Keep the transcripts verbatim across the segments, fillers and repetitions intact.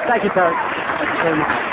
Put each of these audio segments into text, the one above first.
Thank you, Terry. Thank you very much.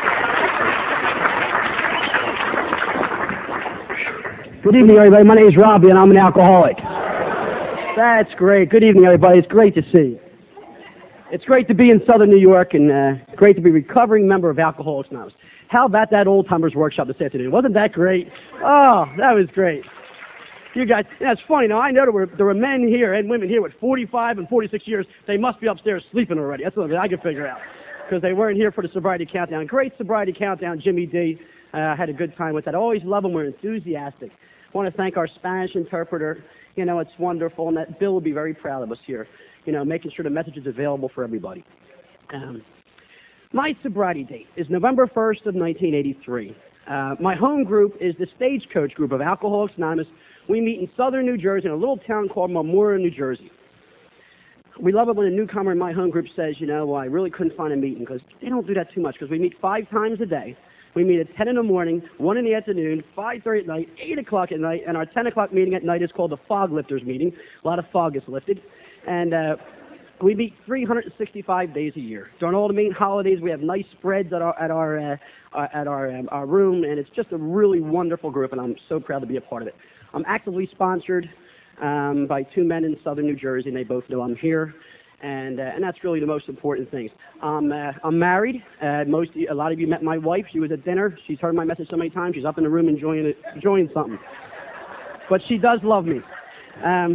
Good evening, everybody. My name is Robbie, and I'm an alcoholic. That's great. Good evening, everybody. It's great to see you. It's great to be in Southern New York, and uh, great to be a recovering member of Alcoholics Anonymous. How about that Old Timers Workshop this afternoon? Wasn't that great? Oh, that was great. You guys, yeah, it's funny. Now, I know there were, there were men here and women here with forty-five and forty-six years. They must be upstairs sleeping already. That's what I can figure out, because they weren't here for the sobriety countdown. Great sobriety countdown, Jimmy D. Uh, had a good time with that. I always love them. We're enthusiastic. I want to thank our Spanish interpreter. You know, it's wonderful, and that Bill will be very proud of us here, you know, making sure the message is available for everybody. Um, my sobriety date is November first of nineteen eighty-three. Uh, my home group is the Stagecoach group of Alcoholics Anonymous. We meet in southern New Jersey in a little town called Memorial, New Jersey. We love it when a newcomer in my home group says, you know, well, I really couldn't find a meeting, because they don't do that too much, because we meet five times a day. We meet at ten in the morning, one in the afternoon, five thirty at night, eight o'clock at night, and our ten o'clock meeting at night is called the Fog Lifters meeting. A lot of fog is lifted. And uh, we meet three hundred sixty-five days a year. During all the main holidays, we have nice spreads at our at our uh, uh, at our um, our room, and it's just a really wonderful group, and I'm so proud to be a part of it. I'm actively sponsored um, by two men in southern New Jersey, and they both know I'm here. And, uh, and that's really the most important things. Um, uh, I'm married. Uh, most, a lot of you met my wife. She was at dinner. She's heard my message so many times. She's up in the room enjoying it, enjoying something. But she does love me. Um,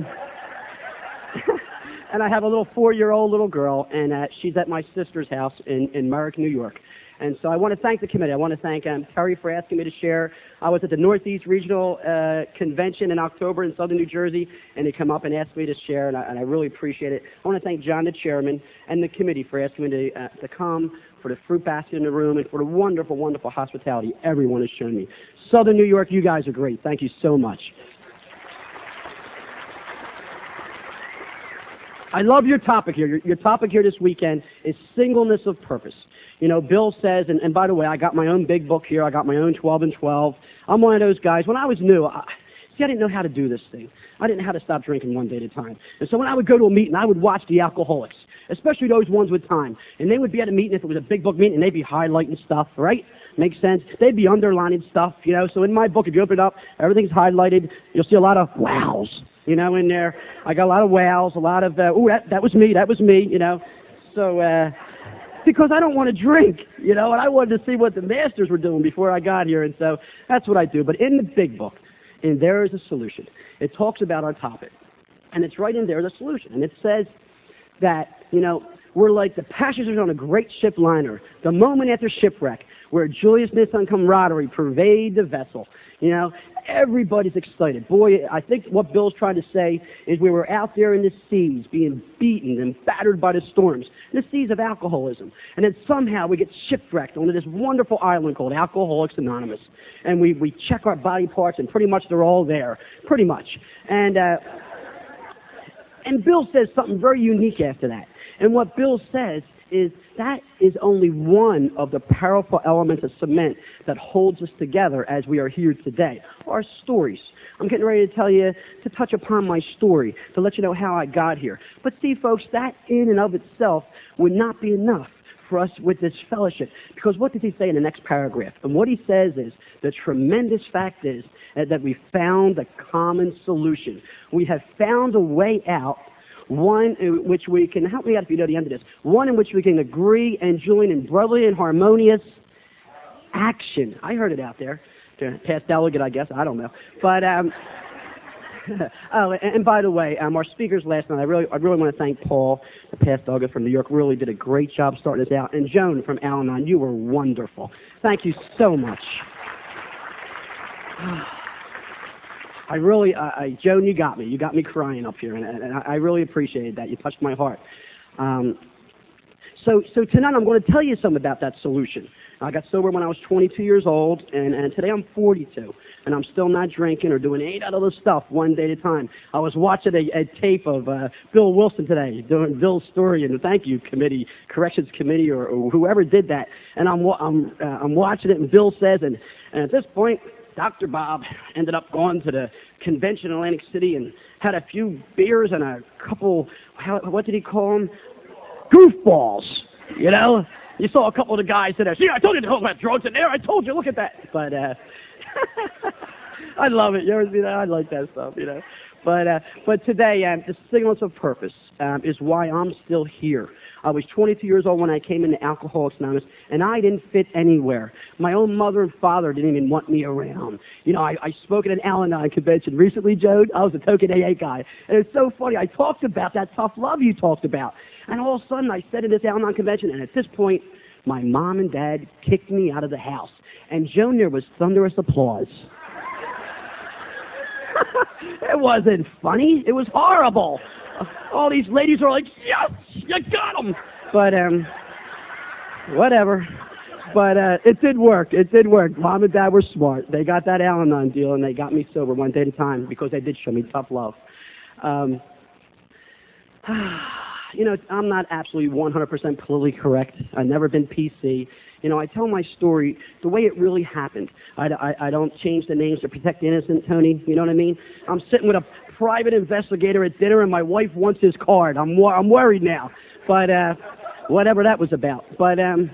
and I have a little four-year-old little girl, and uh, she's at my sister's house in, in Merrick, New York. And so I want to thank the committee. I want to thank um, Terry for asking me to share. I was at the Northeast Regional uh, Convention in October in southern New Jersey, and they come up and asked me to share, and I, and I really appreciate it. I want to thank John, the chairman, and the committee for asking me to, uh, to come, for the fruit basket in the room, and for the wonderful, wonderful hospitality everyone has shown me. Southern New York, you guys are great. Thank you so much. I love your topic here. Your, your topic here this weekend is singleness of purpose. You know, Bill says, and, and by the way, I got my own big book here. I got my own twelve and twelve. I'm one of those guys. When I was new, I, see, I didn't know how to do this thing. I didn't know how to stop drinking one day at a time. And so when I would go to a meeting, I would watch the alcoholics, especially those ones with time. And they would be at a meeting, if it was a big book meeting, and they'd be highlighting stuff, right? Makes sense? They'd be underlining stuff, you know. So in my book, if you open it up, everything's highlighted. You'll see a lot of wows. You know, in there, I got a lot of wows, a lot of, uh, ooh, that, that was me, that was me, you know. So, uh, because I don't want to drink, you know, and I wanted to see what the masters were doing before I got here, and so that's what I do. But in the big book, and there is a solution. It talks about our topic, and it's right in there, the solution. And it says that, you know, we're like the passengers on a great ship liner, the moment after shipwreck, where joyousness and camaraderie pervade the vessel. You know, everybody's excited. Boy, I think what Bill's trying to say is we were out there in the seas being beaten and battered by the storms, the seas of alcoholism. And then somehow we get shipwrecked onto this wonderful island called Alcoholics Anonymous. And we, we check our body parts, and pretty much they're all there, pretty much. And, uh, and Bill says something very unique after that. And what Bill says is that is only one of the powerful elements of cement that holds us together as we are here today. Our stories. I'm getting ready to tell you, to touch upon my story, to let you know how I got here. But see, folks, that in and of itself would not be enough for us with this fellowship. Because what does he say in the next paragraph? And what he says is, the tremendous fact is that we found a common solution. We have found a way out, one in which we can, help me out if you know the end of this, one in which we can agree and join in brotherly and harmonious action. I heard it out there. Past delegate, I guess. I don't know. But, um, oh, and, and by the way, um, our speakers last night, I really, I really want to thank Paul, the past delegate from New York, really did a great job starting us out. And Joan from Al-Anon, you were wonderful. Thank you so much. I really, uh, I, Joan, you got me. You got me crying up here, and, and I really appreciated that. You touched my heart. Um, so, so tonight I'm going to tell you something about that solution. I got sober when I was twenty-two years old, and, and today I'm forty-two, and I'm still not drinking or doing any other stuff one day at a time. I was watching a, a tape of uh, Bill Wilson today, doing Bill's story, and thank you, committee, corrections committee, or, or whoever did that. And I'm, I'm, uh, I'm watching it, and Bill says, and, and at this point, Doctor Bob ended up going to the convention in Atlantic City and had a few beers and a couple, how, what did he call them? Goofballs, you know? You saw a couple of the guys in there. See, I told you to talk about drugs in there. I told you. Look at that. But uh, I love it. You ever see that? I like that stuff, you know. But uh, but today, um, the singleness of purpose um, is why I'm still here. I was twenty-two years old when I came into Alcoholics Anonymous, and I didn't fit anywhere. My own mother and father didn't even want me around. You know, I, I spoke at an Al-Anon convention recently, Joe. I was a token A A guy. And it's so funny. I talked about that tough love you talked about. And all of a sudden, I said at this Al-Anon convention, and at this point, my mom and dad kicked me out of the house. And Joe, there was thunderous applause. It wasn't funny. It was horrible. All these ladies were like, yes, you got them. But, um, whatever. But uh, it did work. It did work. Mom and Dad were smart. They got that Al-Anon deal, and they got me sober one day at a time because they did show me tough love. Um, you know, I'm not absolutely one hundred percent politically correct. I've never been P C. You know, I tell my story the way it really happened. I, I, I don't change the names to protect the innocent, Tony. You know what I mean? I'm sitting with a private investigator at dinner, and my wife wants his card. I'm I'm worried now. But uh, whatever that was about. But um,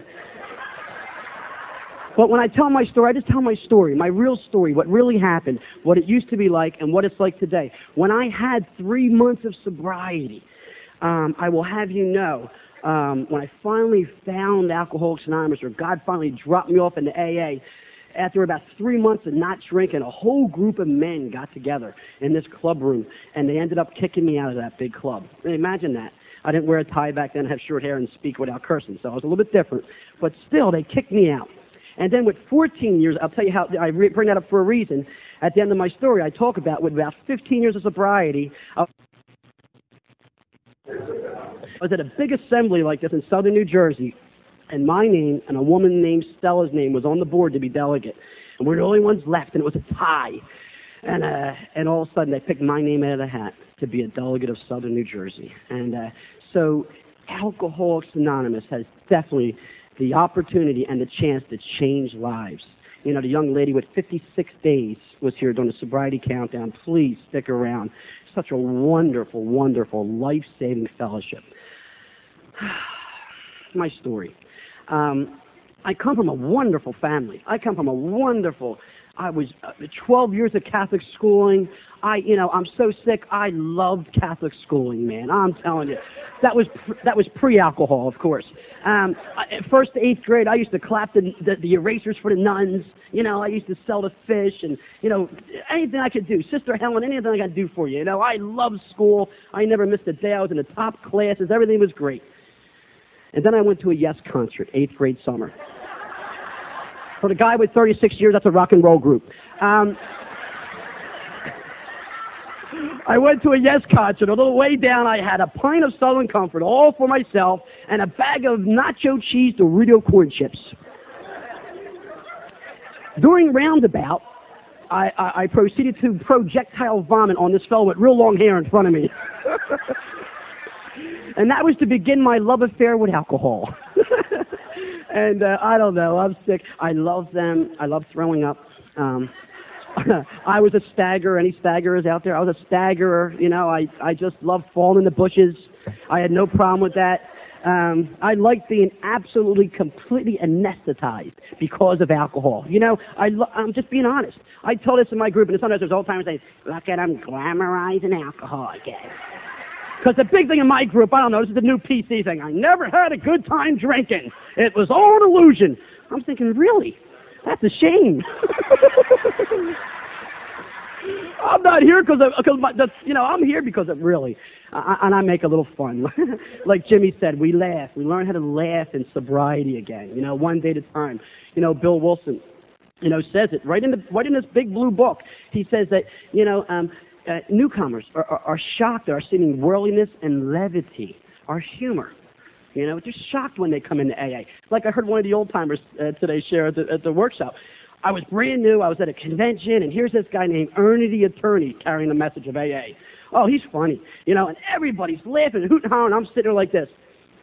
but when I tell my story, I just tell my story, my real story, what really happened, what it used to be like, and what it's like today. When I had three months of sobriety, um, I will have you know, Um, when I finally found Alcoholics Anonymous, or God finally dropped me off into A A, after about three months of not drinking, a whole group of men got together in this club room, and they ended up kicking me out of that big club. Imagine that. I didn't wear a tie back then, have short hair, and speak without cursing, so I was a little bit different. But still, they kicked me out. And then with fourteen years, I'll tell you how, I bring that up for a reason. At the end of my story, I talk about with about fifteen years of sobriety, I was at a big assembly like this in southern New Jersey, and my name and a woman named Stella's name was on the board to be delegate. And we're the only ones left, and it was a tie. And uh, and all of a sudden, they picked my name out of the hat to be a delegate of southern New Jersey. And uh, so Alcoholics Anonymous has definitely the opportunity and the chance to change lives. You know, the young lady with fifty-six days was here during the sobriety countdown. Please stick around. Such a wonderful, wonderful, life-saving fellowship. My story. Um, I come from a wonderful family. I come from a wonderful, I was uh, twelve years of Catholic schooling. I, you know, I'm so sick. I loved Catholic schooling, man. I'm telling you. That was pr- that was pre-alcohol, of course. Um, I, first to eighth grade, I used to clap the, the, the erasers for the nuns. You know, I used to sell the fish and, you know, anything I could do. Sister Helen, anything I could do for you. You know, I loved school. I never missed a day. I was in the top classes. Everything was great. And then I went to a Yes concert, eighth grade summer. For the guy with thirty-six years, that's a rock and roll group. Um, I went to a Yes concert. On the way down, I had a pint of Southern Comfort, all for myself, and a bag of nacho cheese Dorito corn chips. During roundabout, I, I, I proceeded to projectile vomit on this fellow with real long hair in front of me. And that was to begin my love affair with alcohol. And uh, I don't know, I'm sick. I love them. I love throwing up. Um, I was a staggerer. Any staggerers out there? I was a staggerer. You know, I, I just loved falling in the bushes. I had no problem with that. Um, I liked being absolutely, completely anesthetized because of alcohol. You know, I lo- I'm just being honest. I told this in my group, and sometimes there's old timers saying, look at them glamorizing alcohol again. Because the big thing in my group, I don't know, this is the new P C thing. I never had a good time drinking. It was all an illusion. I'm thinking, really? That's a shame. I'm not here because of, cause my, the, you know, I'm here because of really, uh, and I make a little fun. Like Jimmy said, we laugh. We learn how to laugh in sobriety again, you know, one day at a time. You know, Bill Wilson, you know, says it right in the, right in this big blue book. He says that, you know, um, Uh, newcomers are, are, are shocked at our seeming worldliness and levity, our humor. You know, they're shocked when they come into A A. Like I heard one of the old-timers uh, today share at the, at the workshop. I was brand new. I was at a convention, and here's this guy named Ernie the Attorney carrying the message of A A. Oh, he's funny. You know, and everybody's laughing and hooting and hollering. I'm sitting there like this.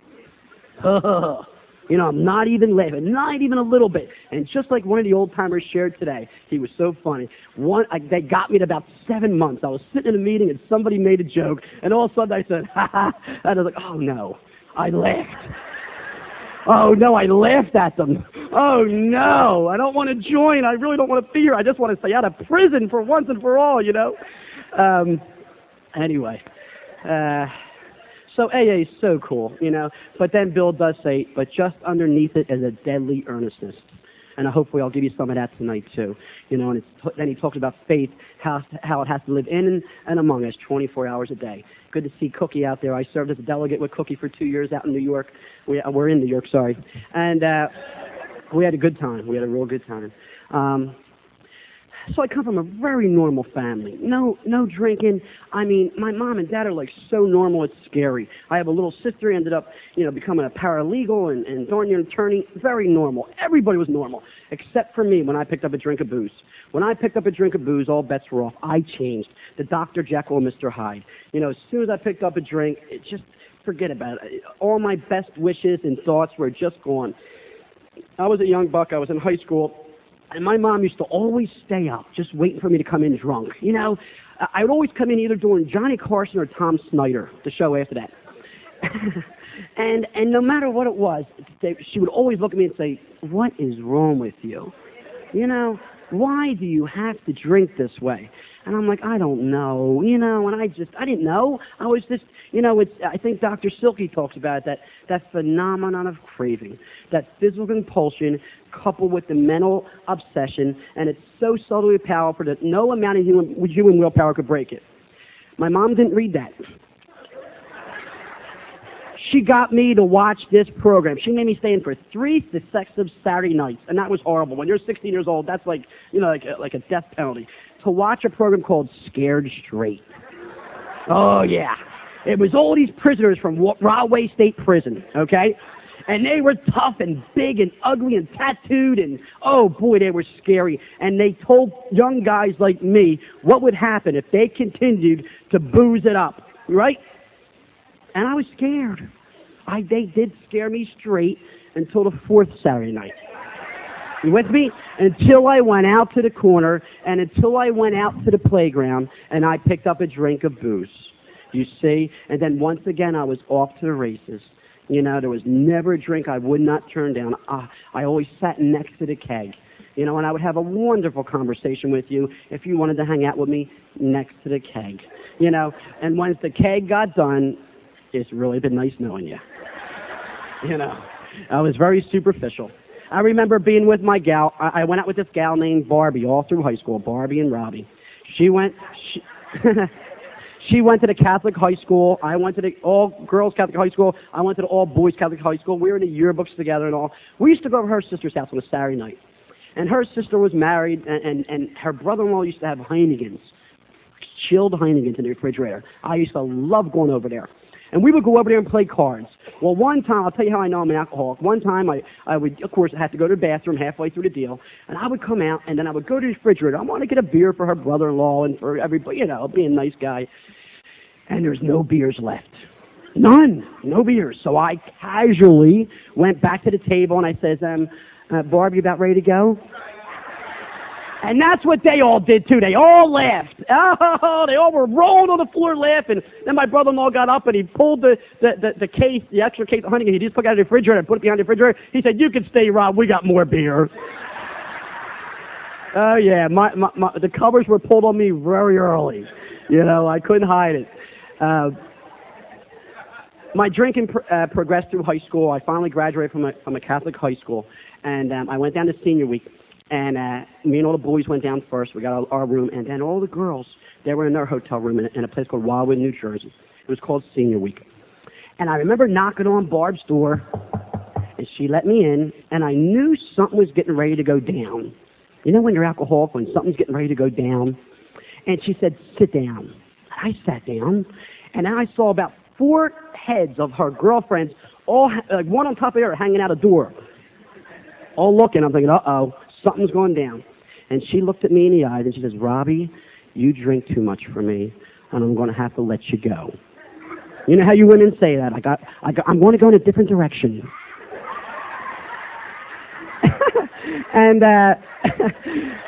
You know, I'm not even laughing, not even a little bit. And just like one of the old-timers shared today, he was so funny. One, I, they got me at about seven months. I was sitting in a meeting, and somebody made a joke, and all of a sudden I said, ha ha, and I was like, oh, no. I laughed. Oh, no, I laughed at them. Oh, no, I don't want to join. I really don't want to be here. I just want to stay out of prison for once and for all, you know. Um, anyway, uh, so A A is so cool, you know. But then Bill does say, but just underneath it is a deadly earnestness. And hopefully I'll give you some of that tonight, too. You know, and it's, then he talks about faith, how, how it has to live in and among us twenty-four hours a day. Good to see Cookie out there. I served as a delegate with Cookie for two years out in New York. We, we're in New York, sorry. And uh, we had a good time. We had a real good time. Um, So I come from a very normal family. No, no drinking. I mean, my mom and dad are like so normal, it's scary. I have a little sister who ended up, you know, becoming a paralegal and, and darn near an attorney. Very normal. Everybody was normal, except for me when I picked up a drink of booze. When I picked up a drink of booze, all bets were off. I changed. The Doctor Jekyll and Mister Hyde. You know, as soon as I picked up a drink, it just, forget about it. All my best wishes and thoughts were just gone. I was a young buck. I was in high school. And my mom used to always stay up, just waiting for me to come in drunk. You know, I would always come in either doing Johnny Carson or Tom Snyder, the show after that. and and no matter what it was, they, she would always look at me and say, what is wrong with you? You know, why do you have to drink this way? And I'm like, I don't know, you know, and I just, I didn't know. I was just, you know, it's, I think Doctor Silky talks about that, that phenomenon of craving, that physical compulsion coupled with the mental obsession, and it's so subtly powerful that no amount of human, human willpower could break it. My mom didn't read that. She got me to watch this program. She made me stay in for three successive Saturday nights, and that was horrible. When you're sixteen years old, that's like, you know, like a, like a death penalty. To watch a program called Scared Straight. Oh, yeah. It was all these prisoners from Rahway State Prison, okay? And they were tough and big and ugly and tattooed, and, oh, boy, they were scary. And they told young guys like me what would happen if they continued to booze it up, right? And I was scared. I, they did scare me straight until the fourth Saturday night. You with me? Until I went out to the corner and until I went out to the playground and I picked up a drink of booze. You see? And then once again I was off to the races. You know, there was never a drink I would not turn down. Uh, I always sat next to the keg. You know, and I would have a wonderful conversation with you if you wanted to hang out with me next to the keg. You know, and once the keg got done, it's really been nice knowing you. You know, I was very superficial. I remember being with my gal. I, I went out with this gal named Barbie all through high school, Barbie and Robbie. She went, she, she went to the Catholic high school. I went to the all-girls Catholic high school. I went to the all-boys Catholic high school. We were in the yearbooks together and all. We used to go to her sister's house on a Saturday night. And her sister was married, and, and, and her brother-in-law used to have Heinekens, chilled Heinekens in the refrigerator. I used to love going over there. And we would go over there and play cards. Well, one time, I'll tell you how I know I'm an alcoholic. One time, I, I would, of course, have to go to the bathroom halfway through the deal. And I would come out, and then I would go to the refrigerator. I want to get a beer for her brother-in-law and for everybody, you know, being a nice guy. And there's no beers left. None. No beers. So I casually went back to the table, and I says, um, uh, Barb, you about ready to go? And that's what they all did, too. They all laughed. Oh, they all were rolling on the floor laughing. Then my brother-in-law got up, and he pulled the, the, the, the case, the extra case of honey, and he just took it out of the refrigerator and put it behind the refrigerator. He said, you can stay, Rob. We got more beer. Oh, yeah. My, my, my, the covers were pulled on me very early. You know, I couldn't hide it. Uh, my drinking pr- uh, progressed through high school. I finally graduated from a, from a Catholic high school, and um, I went down to senior week. And uh, me and all the boys went down first. We got our, our room. And then all the girls, they were in their hotel room in, in a place called Wildwood, New Jersey. It was called Senior Week. And I remember knocking on Barb's door, and she let me in. And I knew something was getting ready to go down. You know when you're alcoholic, when something's getting ready to go down? And she said, sit down. I sat down. And then I saw about four heads of her girlfriends, all like one on top of the other, hanging out a door. All looking. I'm thinking, uh-oh. Something's going down. And she looked at me in the eyes and she says, Robbie, you drink too much for me, and I'm going to have to let you go. You know how you women say that? I got, I got, I'm going to go in a different direction. and uh,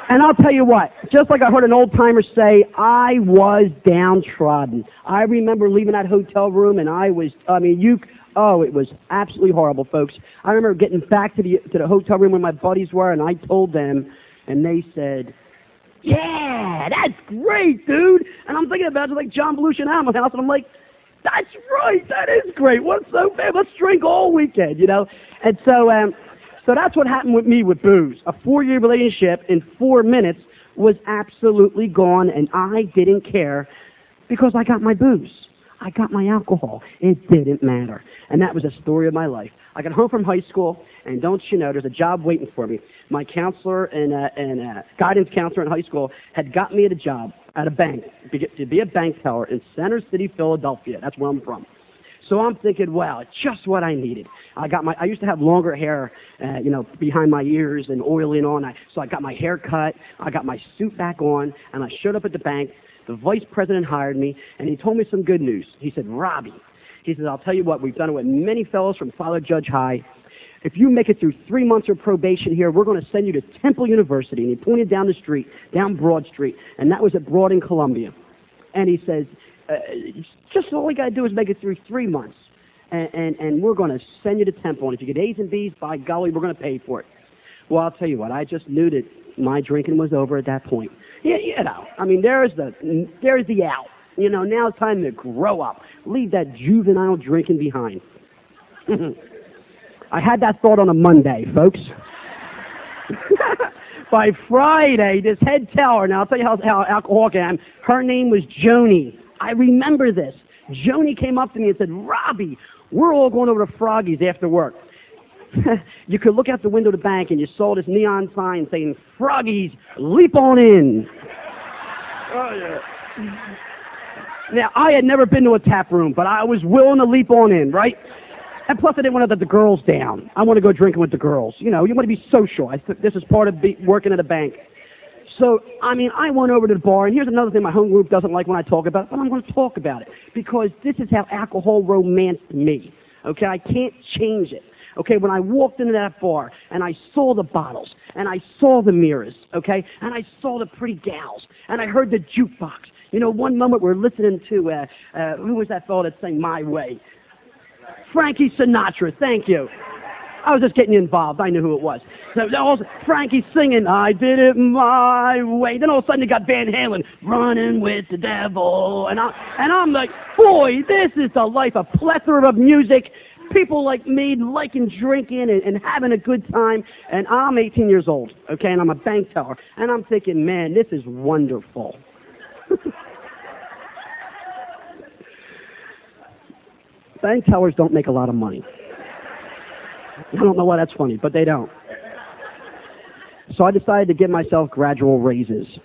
And I'll tell you what, just like I heard an old-timer say, I was downtrodden. I remember leaving that hotel room, and I was, I mean, you, oh, it was absolutely horrible, folks. I remember getting back to the to the hotel room where my buddies were, and I told them, and they said, yeah, that's great, dude. And I'm thinking about it like John Belushi in Animal House, and I'm like, that's right, that is great. What's so bad? Let's drink all weekend, you know? And so, um, So that's what happened with me with booze. A four-year relationship in four minutes was absolutely gone, and I didn't care because I got my booze. I got my alcohol. It didn't matter. And that was the story of my life. I got home from high school, and don't you know, there's a job waiting for me. My counselor and, uh, and uh, guidance counselor in high school had got me at a job at a bank, to be a bank teller in Center City, Philadelphia. That's where I'm from. So I'm thinking, wow, just what I needed. I got my, I used to have longer hair, uh, you know, behind my ears and oily and on. I, so I got my hair cut. I got my suit back on, and I showed up at the bank. The vice president hired me, and he told me some good news. He said, Robbie, he said, I'll tell you what, we've done it with many fellows from Father Judge High. If you make it through three months of probation here, we're going to send you to Temple University. And he pointed down the street, down Broad Street, and that was at Broad in Columbia. And he says, Uh, just all we got to do is make it through three months, and, and, and we're going to send you to Temple. And if you get A's and B's, by golly, we're going to pay for it. Well, I'll tell you what, I just knew that my drinking was over at that point. Yeah, you know, I mean, there's the there's the out. You know, now it's time to grow up. Leave that juvenile drinking behind. I had that thought on a Monday, folks. By Friday, this head teller, now I'll tell you how, how alcoholic I am, her name was Joni. I remember this. Joni came up to me and said, Robbie, we're all going over to Froggy's after work. You could look out the window of the bank and you saw this neon sign saying, Froggy's, leap on in. Oh, yeah. Now, I had never been to a tap room, but I was willing to leap on in, right? And plus, I didn't want to let the girls down. I want to go drinking with the girls. You know, you want to be social. I th- this is part of be- working at a bank. So, I mean, I went over to the bar, and here's another thing my home group doesn't like when I talk about it, but I'm going to talk about it because this is how alcohol romanced me. Okay, I can't change it. Okay, when I walked into that bar, and I saw the bottles, and I saw the mirrors, okay, and I saw the pretty gals, and I heard the jukebox. You know, one moment we're listening to, uh, uh, who was that fellow that sang My Way? Frankie Sinatra, thank you. I was just getting you involved. I knew who it was. So also, Frankie singing, I did it my way. Then all of a sudden you got Van Halen, running with the devil. And, I, and I'm like, boy, this is the life, a plethora of music. People like me liking drinking and, and having a good time. And I'm eighteen years old, okay, and I'm a bank teller. And I'm thinking, man, this is wonderful. Bank tellers don't make a lot of money. I don't know why that's funny, but they don't. So I decided to give myself gradual raises.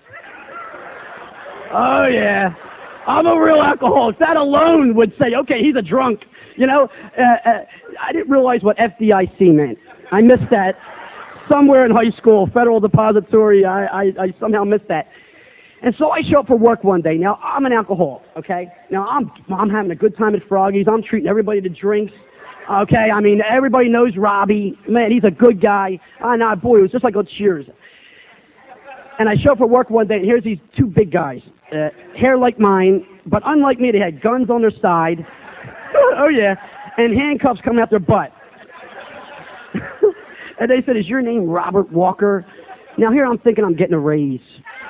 Oh, yeah. I'm a real alcoholic. That alone would say, okay, he's a drunk. You know, uh, uh, I didn't realize what F D I C meant. I missed that. Somewhere in high school, Federal Depository, I, I, I somehow missed that. And so I show up for work one day. Now, I'm an alcoholic, okay? Now, I'm, I'm having a good time at Froggy's. I'm treating everybody to drinks. Okay, I mean, everybody knows Robbie. Man, he's a good guy. I know, boy, it was just like a Cheers. And I show up for work one day, and here's these two big guys. Uh, hair like mine, but unlike me, they had guns on their side. Oh, yeah. And handcuffs coming out their butt. And they said, is your name Robert Walker? Now, here I'm thinking I'm getting a raise.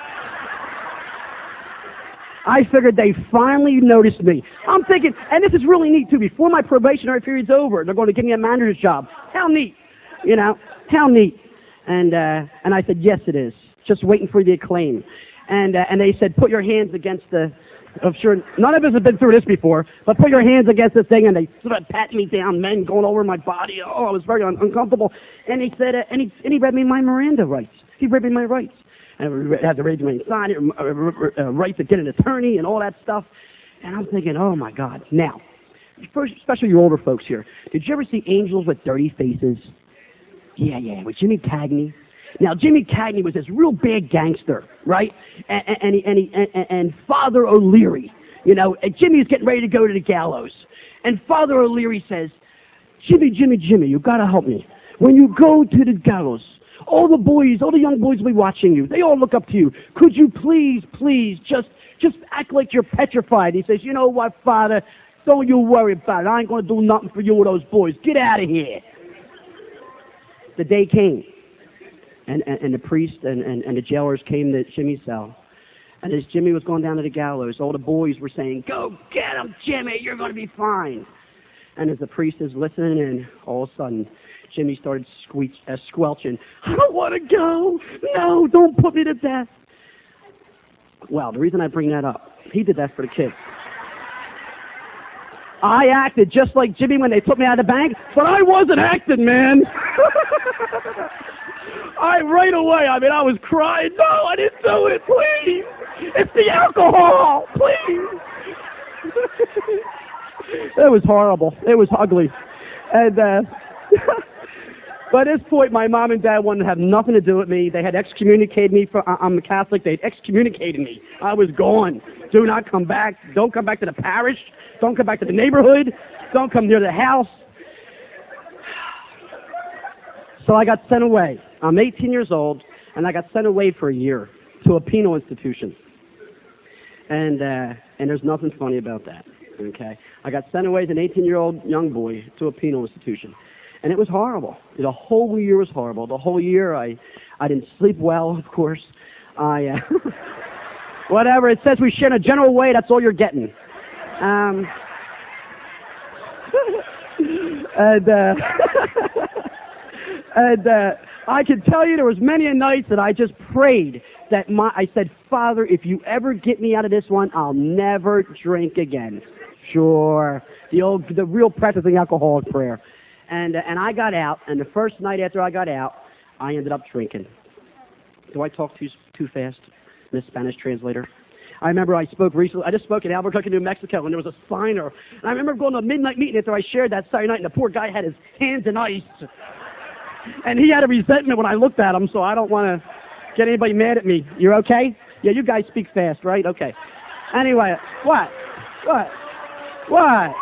I figured they finally noticed me. I'm thinking, and this is really neat, too. Before my probationary period's over, they're going to give me a manager's job. How neat. You know, how neat. And uh, and I said, yes, it is. Just waiting for the acclaim. And uh, and they said, put your hands against the, I'm sure none of us have been through this before, but put your hands against the thing, and they sort of pat me down, men going over my body. Oh, I was very un- uncomfortable. And he said, uh, and, he, and he read me my Miranda rights. He read me my rights. And I had to raise my sign, uh, uh, right to get an attorney and all that stuff. And I'm thinking, oh, my God. Now, first, especially you older folks here, did you ever see Angels with Dirty Faces? Yeah, yeah, with Jimmy Cagney. Now, Jimmy Cagney was this real bad gangster, right? And, and, he, and, he, and, and Father O'Leary, you know, and Jimmy's getting ready to go to the gallows. And Father O'Leary says, Jimmy, Jimmy, Jimmy, you got to help me. When you go to the gallows, All the boys, all the young boys will be watching you. They all look up to you. Could you please, please, just just act like you're petrified? He says, you know what, Father? Don't you worry about it. I ain't going to do nothing for you or those boys. Get out of here. The day came, and, and, and the priest and, and, and the jailers came to Jimmy's cell. And as Jimmy was going down to the gallows, all the boys were saying, go get him, Jimmy, you're going to be fine. And as the priest is listening in, all of a sudden, Jimmy started squeech, uh, squelching, I don't want to go. No, don't put me to death. Well, the reason I bring that up, he did that for the kids. I acted just like Jimmy when they put me out of the bank, but I wasn't acting, man. I, right away, I mean, I was crying. No, I didn't do it, please. It's the alcohol, please. It was horrible. It was ugly. And, uh, but at this point, my mom and dad wanted to have nothing to do with me. They had excommunicated me. For, I'm a Catholic. They'd excommunicated me. I was gone. Do not come back. Don't come back to the parish. Don't come back to the neighborhood. Don't come near the house. So I got sent away. I'm eighteen years old, and I got sent away for a year to a penal institution. And uh, and there's nothing funny about that. Okay, I got sent away as an eighteen-year-old young boy to a penal institution, and it was horrible. The whole year was horrible. The whole year, I I didn't sleep well, of course. I uh, whatever it says, we share in a general way. That's all you're getting. Um, and. Uh, And uh, I can tell you there was many a night that I just prayed that my, I said, Father, if you ever get me out of this one, I'll never drink again. Sure. The old, the real practicing alcoholic prayer. And, uh, and I got out, and the first night after I got out, I ended up drinking. Do I talk too, too fast, Miss Spanish translator? I remember I spoke recently, I just spoke in Albuquerque, New Mexico, and there was a signer. And I remember going to a midnight meeting after I shared that Saturday night, and the poor guy had his hands in ice. And he had a resentment when I looked at him, so I don't want to get anybody mad at me. You're okay? Yeah, you guys speak fast, right? Okay. Anyway, what? What? What?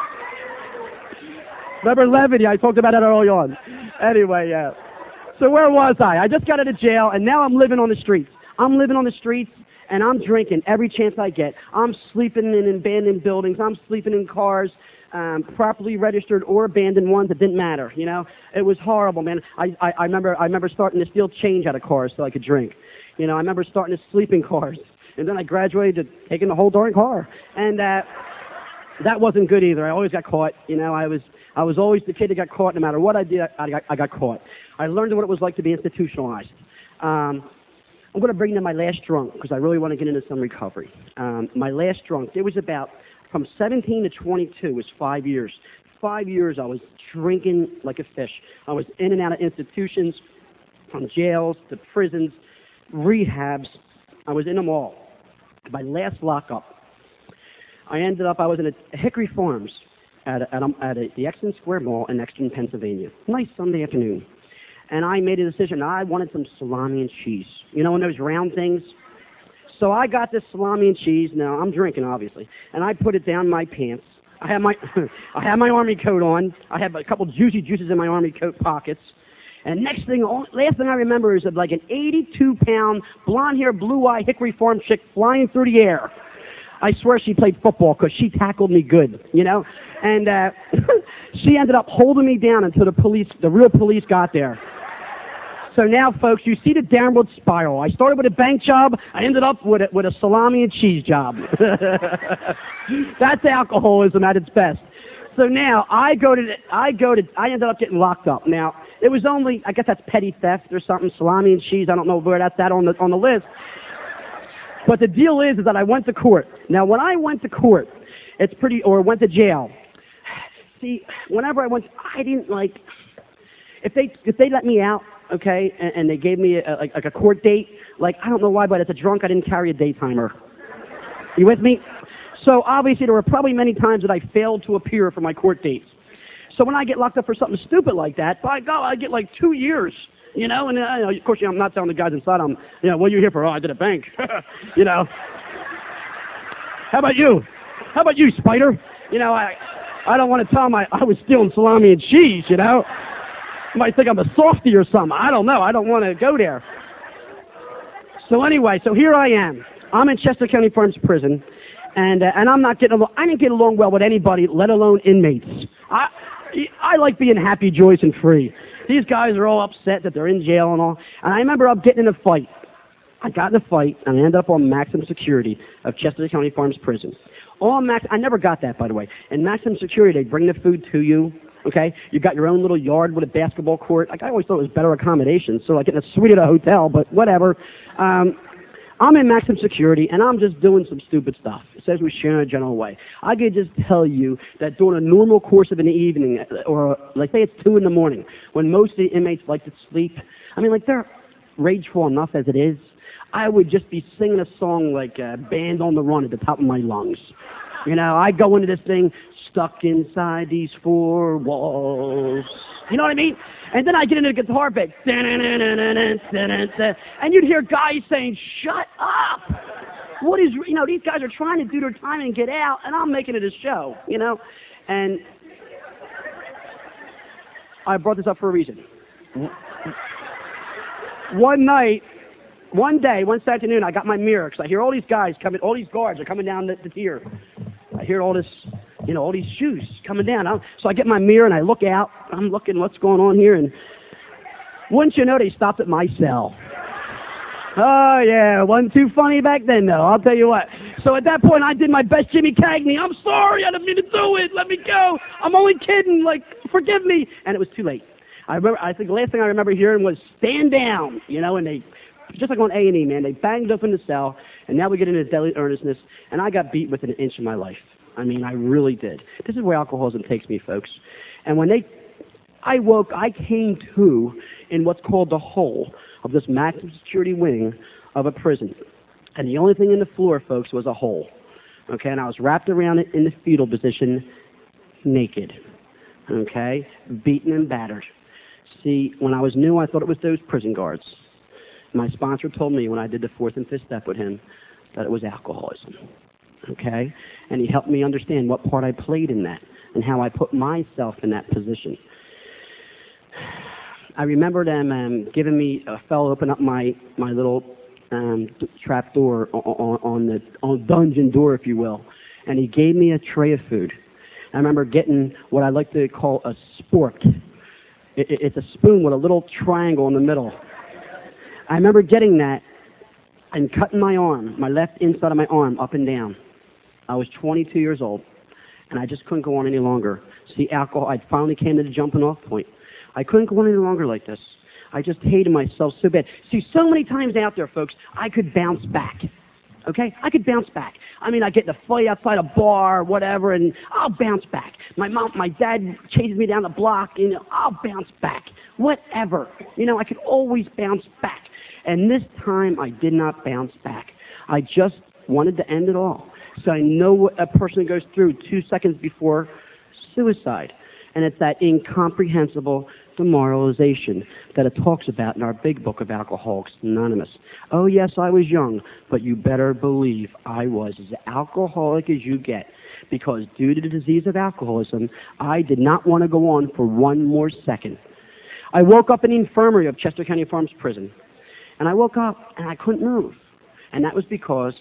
Remember levity? I talked about that early on. Anyway, uh, so where was I? I just got out of jail, and now I'm living on the streets. I'm living on the streets, and I'm drinking every chance I get. I'm sleeping in abandoned buildings. I'm sleeping in cars. Um, properly registered or abandoned ones, it didn't matter, you know. It was horrible, man. I, I, I remember I remember starting to steal change out of cars so I could drink. You know, I remember starting to sleep in cars. And then I graduated to taking the whole darn car. And uh, that wasn't good either. I always got caught. You know, I was I was always the kid that got caught. No matter what I did, I, I, got, I got caught. I learned what it was like to be institutionalized. Um, I'm going to bring in my last drunk because I really want to get into some recovery. Um, my last drunk, it was about... From seventeen to twenty-two was five years. Five years I was drinking like a fish. I was in and out of institutions, from jails to prisons, rehabs. I was in them all. My last lockup, I ended up, I was in a Hickory Farms at, a, at, a, at a, the Exton Square Mall in Exton, Pennsylvania. Nice Sunday afternoon. And I made a decision. I wanted some salami and cheese. You know, in those round things? So I got this salami and cheese. Now I'm drinking, obviously, and I put it down my pants. I had my, I had my army coat on. I had a couple juicy juices in my army coat pockets. And next thing, last thing I remember is like an eighty-two pound, blonde-haired, blue-eyed Hickory Farm chick flying through the air. I swear she played football because she tackled me good, you know. And uh, she ended up holding me down until the police, the real police, got there. So now, folks, you see the downward spiral. I started with a bank job. I ended up with a, with a salami and cheese job. That's alcoholism at its best. So now I go to, I go to, I ended up getting locked up. Now it was only, I guess that's petty theft or something. Salami and cheese. I don't know where that's at on the on the list. But the deal is, is that I went to court. Now when I went to court, it's pretty, or went to jail. See, whenever I went, I didn't like. If they if they let me out. Okay, and, and they gave me a, like, like a court date. Like, I don't know why, but as a drunk, I didn't carry a day timer. You with me? So obviously, there were probably many times that I failed to appear for my court dates. So when I get locked up for something stupid like that, by God, I get like two years. You know, and uh, you know, of course, you know, I'm not telling the guys inside. I'm, you know, what are you here for? Oh, I did a bank. You know. How about you? How about you, Spider? You know, I, I don't want to tell them I, I was stealing salami and cheese. You know. You might think I'm a softie or something. I don't know. I don't want to go there. So anyway, so here I am. I'm in Chester County Farms Prison, and uh, and I'm not getting along. I didn't get along well with anybody, let alone inmates. I I like being happy, joyous, and free. These guys are all upset that they're in jail and all. And I remember I'm getting in a fight. I got in a fight, and I ended up on maximum security of Chester County Farms Prison. On max, I never got that, by the way. In maximum security, they bring the food to you. Okay, you got your own little yard with a basketball court. Like I always thought it was better accommodation, so like getting a suite at a hotel, but whatever. Um, I'm in maximum security, and I'm just doing some stupid stuff. It says we share in a general way. I could just tell you that during a normal course of an evening, or like say it's two in the morning, when most of the inmates like to sleep, I mean, like they're rageful enough as it is, I would just be singing a song like uh, Band on the Run at the top of my lungs. You know, I go into this thing stuck inside these four walls. You know what I mean? And then I get into the guitar bit. And you'd hear guys saying, shut up. What is, you know, these guys are trying to do their time and get out, and I'm making it a show, you know? And I brought this up for a reason. One night, one day, one Saturday afternoon, I got my mirror, because I hear all these guys coming, all these guards are coming down the, the tier. I hear all this, you know, all these shoes coming down. I'm, so I get my mirror and I look out. I'm looking what's going on here, and wouldn't you know, they stopped at my cell. Oh, yeah, wasn't too funny back then, though, I'll tell you what. So at that point, I did my best Jimmy Cagney. I'm sorry, I didn't mean to do it. Let me go. I'm only kidding. Like, forgive me. And it was too late. I remember. I think the last thing I remember hearing was, stand down, you know, and they, just like on A and E, man, they banged up in the cell, and now we get into deadly earnestness, and I got beat within an inch of my life. I mean, I really did. This is where alcoholism takes me, folks. And when they, I woke, I came to in what's called the hole of this maximum security wing of a prison. And the only thing in the floor, folks, was a hole. Okay, and I was wrapped around it in the fetal position, naked. Okay, beaten and battered. See, when I was new, I thought it was those prison guards. My sponsor told me when I did the fourth and fifth step with him that it was alcoholism, okay? And he helped me understand what part I played in that and how I put myself in that position. I remember them um, giving me, a fellow open up my, my little um, trap door on, on the on dungeon door, if you will, and he gave me a tray of food. I remember getting what I like to call a spork. It, it, it's a spoon with a little triangle in the middle. I remember getting that and cutting my arm, my left inside of my arm, up and down. I was twenty-two years old, and I just couldn't go on any longer. See, alcohol, I finally came to the jumping off point. I couldn't go on any longer like this. I just hated myself so bad. See, so many times out there, folks, I could bounce back. Okay? I could bounce back. I mean, I get in a fight outside a bar, whatever, and I'll bounce back. My mom, my dad chases me down the block, and you know, I'll bounce back. Whatever. You know, I could always bounce back. And this time, I did not bounce back. I just wanted to end it all. So I know what a person goes through two seconds before suicide. And it's that incomprehensible demoralization that it talks about in our big book of Alcoholics Anonymous. Oh, yes, I was young, but you better believe I was as alcoholic as you get, because due to the disease of alcoholism, I did not want to go on for one more second. I woke up in the infirmary of Chester County Farms Prison, and I woke up and I couldn't move. And that was because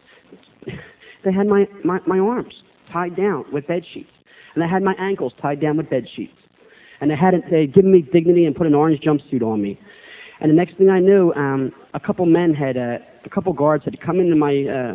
they had my, my, my arms tied down with bed sheets. And I had my ankles tied down with bed sheets. And they hadn't, they had given me dignity and put an orange jumpsuit on me. And the next thing I knew, um, a couple men had, uh, a couple guards had come into my, uh,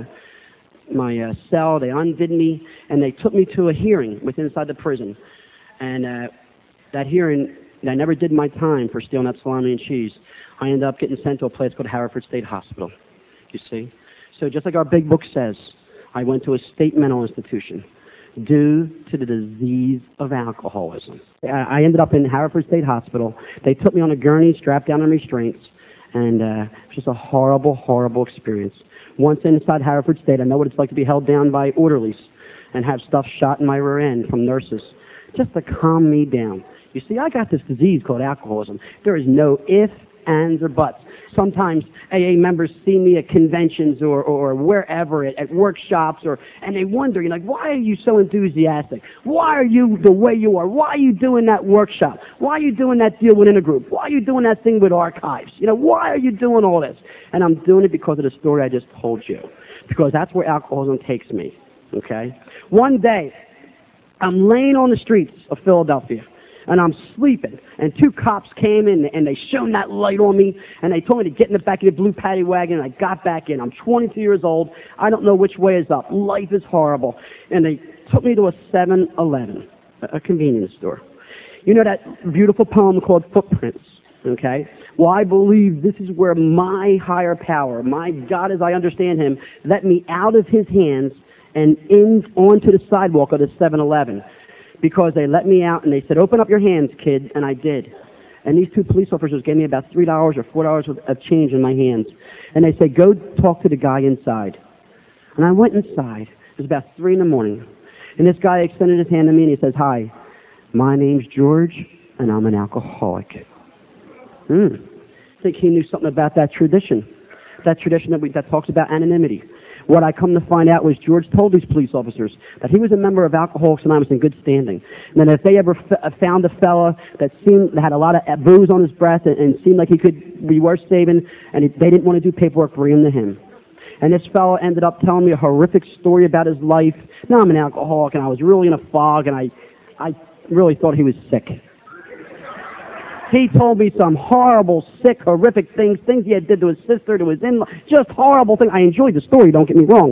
my uh, cell. They undid me, and they took me to a hearing within inside the prison. And uh, that hearing, I never did my time for stealing that salami and cheese. I ended up getting sent to a place called Haverford State Hospital, you see. So just like our big book says, I went to a state mental institution due to the disease of alcoholism. I ended up in Haverford State Hospital. They took me on a gurney, strapped down in restraints, and uh, it was just a horrible, horrible experience. Once inside Haverford State, I know what it's like to be held down by orderlies and have stuff shot in my rear end from nurses, just to calm me down. You see, I got this disease called alcoholism. There is no if, ands, or buts. Sometimes A A members see me at conventions or, or wherever, at, at workshops, or and they wonder, you know, like, why are you so enthusiastic? Why are you the way you are? Why are you doing that workshop? Why are you doing that deal with Intergroup? Why are you doing that thing with archives? You know, why are you doing all this? And I'm doing it because of the story I just told you, because that's where alcoholism takes me, okay? One day, I'm laying on the streets of Philadelphia, and I'm sleeping, and two cops came in, and they shone that light on me, and they told me to get in the back of the blue paddy wagon, and I got back in. I'm twenty-two years old. I don't know which way is up. Life is horrible. And they took me to a seven eleven, a convenience store. You know that beautiful poem called Footprints, okay? Well, I believe this is where my higher power, my God as I understand him, let me out of his hands and in onto the sidewalk of the seven eleven. Because they let me out and they said, open up your hands, kid, and I did. And these two police officers gave me about three dollars or four dollars of change in my hands. And they said, go talk to the guy inside. And I went inside. It was about three in the morning. And this guy extended his hand to me and he says, hi, my name's George, and I'm an alcoholic. Hmm. I think he knew something about that tradition, that tradition that, we, that talks about anonymity. What I come to find out was George told these police officers that he was a member of Alcoholics Anonymous in good standing. And that if they ever f- found a fella that seemed that had a lot of booze on his breath and, and seemed like he could be worth saving, and he, they didn't want to do paperwork, bring him to him. And this fellow ended up telling me a horrific story about his life. Now I'm an alcoholic, and I was really in a fog, and I, I really thought he was sick. He told me some horrible, sick, horrific things, things he had did to his sister, to his in-law, just horrible things. I enjoyed the story, don't get me wrong.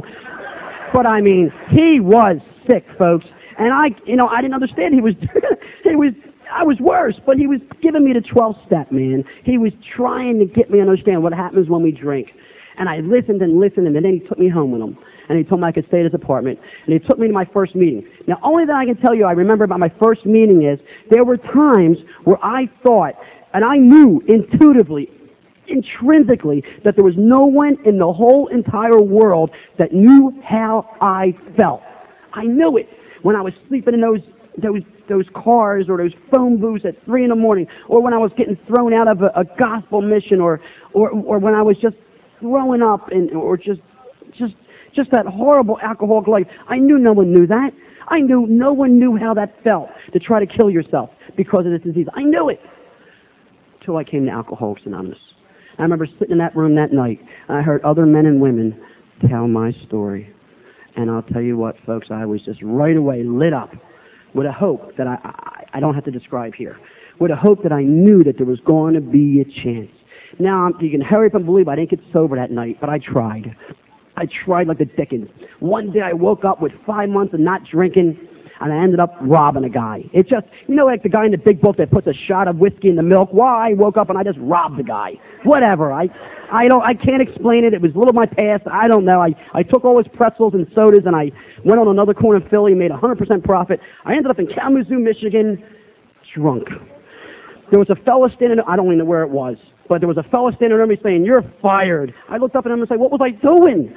But I mean, he was sick, folks. And I, you know, I didn't understand. He was, he was, I was worse, but he was giving me the twelve-step, man. He was trying to get me to understand what happens when we drink. And I listened and listened, and then he took me home with him. And he told me I could stay at his apartment. And he took me to my first meeting. Now, only thing I can tell you I remember about my first meeting is there were times where I thought, and I knew intuitively, intrinsically, that there was no one in the whole entire world that knew how I felt. I knew it when I was sleeping in those those those cars or those phone booths at three in the morning, or when I was getting thrown out of a, a gospel mission, or, or or when I was just throwing up, and or just just just that horrible alcoholic life. I knew no one knew that. I knew no one knew how that felt to try to kill yourself because of this disease. I knew it till I came to Alcoholics Anonymous. I remember sitting in that room that night, and I heard other men and women tell my story. And I'll tell you what, folks, I was just right away lit up with a hope that I, I, I don't have to describe here, with a hope that I knew that there was going to be a chance. Now, you can hurry up and believe I didn't get sober that night, but I tried. I tried like the Dickens. One day I woke up with five months of not drinking, and I ended up robbing a guy. It's just, you know, like the guy in the big book that puts a shot of whiskey in the milk. Why? I woke up and I just robbed the guy. Whatever. I, I don't, I can't explain it. It was a little of my past. I don't know. I, I took all his pretzels and sodas and I went on another corner in Philly, made one hundred percent profit. I ended up in Kalamazoo, Michigan, drunk. There was a fella standing, I don't even know where it was, but there was a fella standing over me saying, "You're fired." I looked up at him and said, "What was I doing?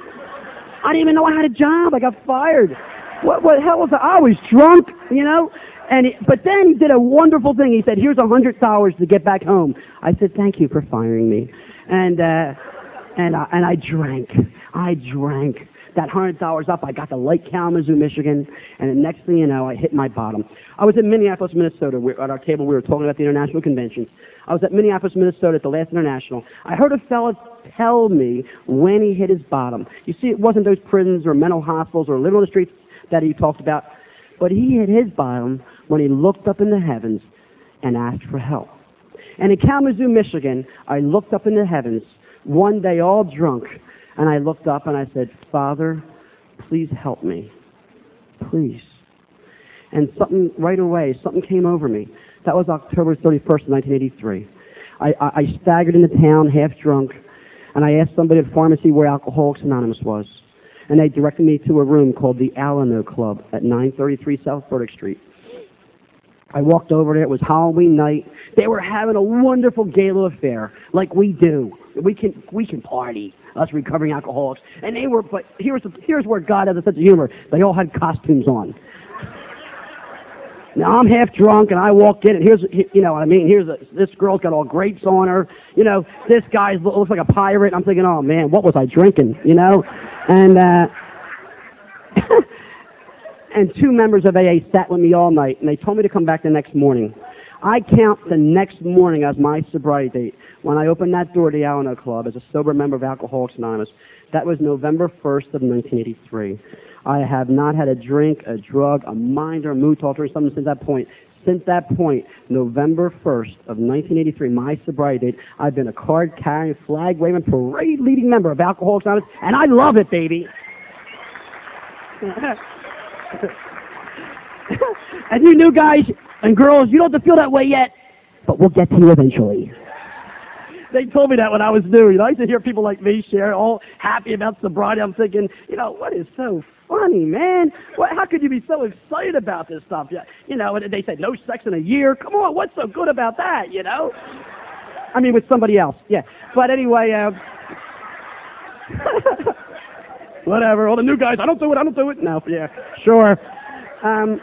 I didn't even know I had a job. I got fired. What, what the hell was I? I was drunk, you know?" And he, but then he did a wonderful thing. He said, "Here's a hundred dollars to get back home." I said, "Thank you for firing me." And uh, and I, and I drank. I drank. That hundred dollars up, I got to Lake Kalamazoo, Michigan, and the next thing you know, I hit my bottom. I was in Minneapolis, Minnesota. We, at our table, we were talking about the international conventions. I was at Minneapolis, Minnesota at the last international. I heard a fellow tell me when he hit his bottom. You see, it wasn't those prisons or mental hospitals or living on the streets that he talked about, but he hit his bottom when he looked up in the heavens and asked for help. And in Kalamazoo, Michigan, I looked up in the heavens one day all drunk, and I looked up and I said, "Father, please help me. Please." And something, right away, something came over me. That was October thirty-first, nineteen eighty-three. I, I, I staggered into town, half drunk, and I asked somebody at the pharmacy where Alcoholics Anonymous was. And they directed me to a room called the Alano Club at nine thirty-three South Burdick Street. I walked over there. It was Halloween night. They were having a wonderful gala affair, like we do. We can we can party, us recovering alcoholics. And they were, but here's the, here's where God has a sense of humor. They all had costumes on. Now I'm half drunk and I walk in and here's, you know what I mean, here's a, this girl's got all grapes on her, you know, this guy looks like a pirate. I'm thinking, oh man, what was I drinking, you know? And, uh, and two members of A A sat with me all night and they told me to come back the next morning. I count the next morning as my sobriety date. When I opened that door to the Alano Club as a sober member of Alcoholics Anonymous, that was November first of nineteen eighty-three. I have not had a drink, a drug, a mind, or a mood alter or something since that point. Since that point, November first of nineteen eighty-three, my sobriety date, I've been a card-carrying, flag-waving, parade-leading member of Alcoholics Anonymous, and I love it, baby. And you new guys and girls, you don't have to feel that way yet, but we'll get to you eventually. They told me that when I was new. You know, I used to hear people like me share, all happy about sobriety. I'm thinking, you know, what is so funny, man? What, how could you be so excited about this stuff? Yeah, you know, and they said no sex in a year. Come on, what's so good about that, you know? I mean, with somebody else, yeah. But anyway, uh, whatever. All the new guys, I don't do it, I don't do it. No, yeah, sure. Um,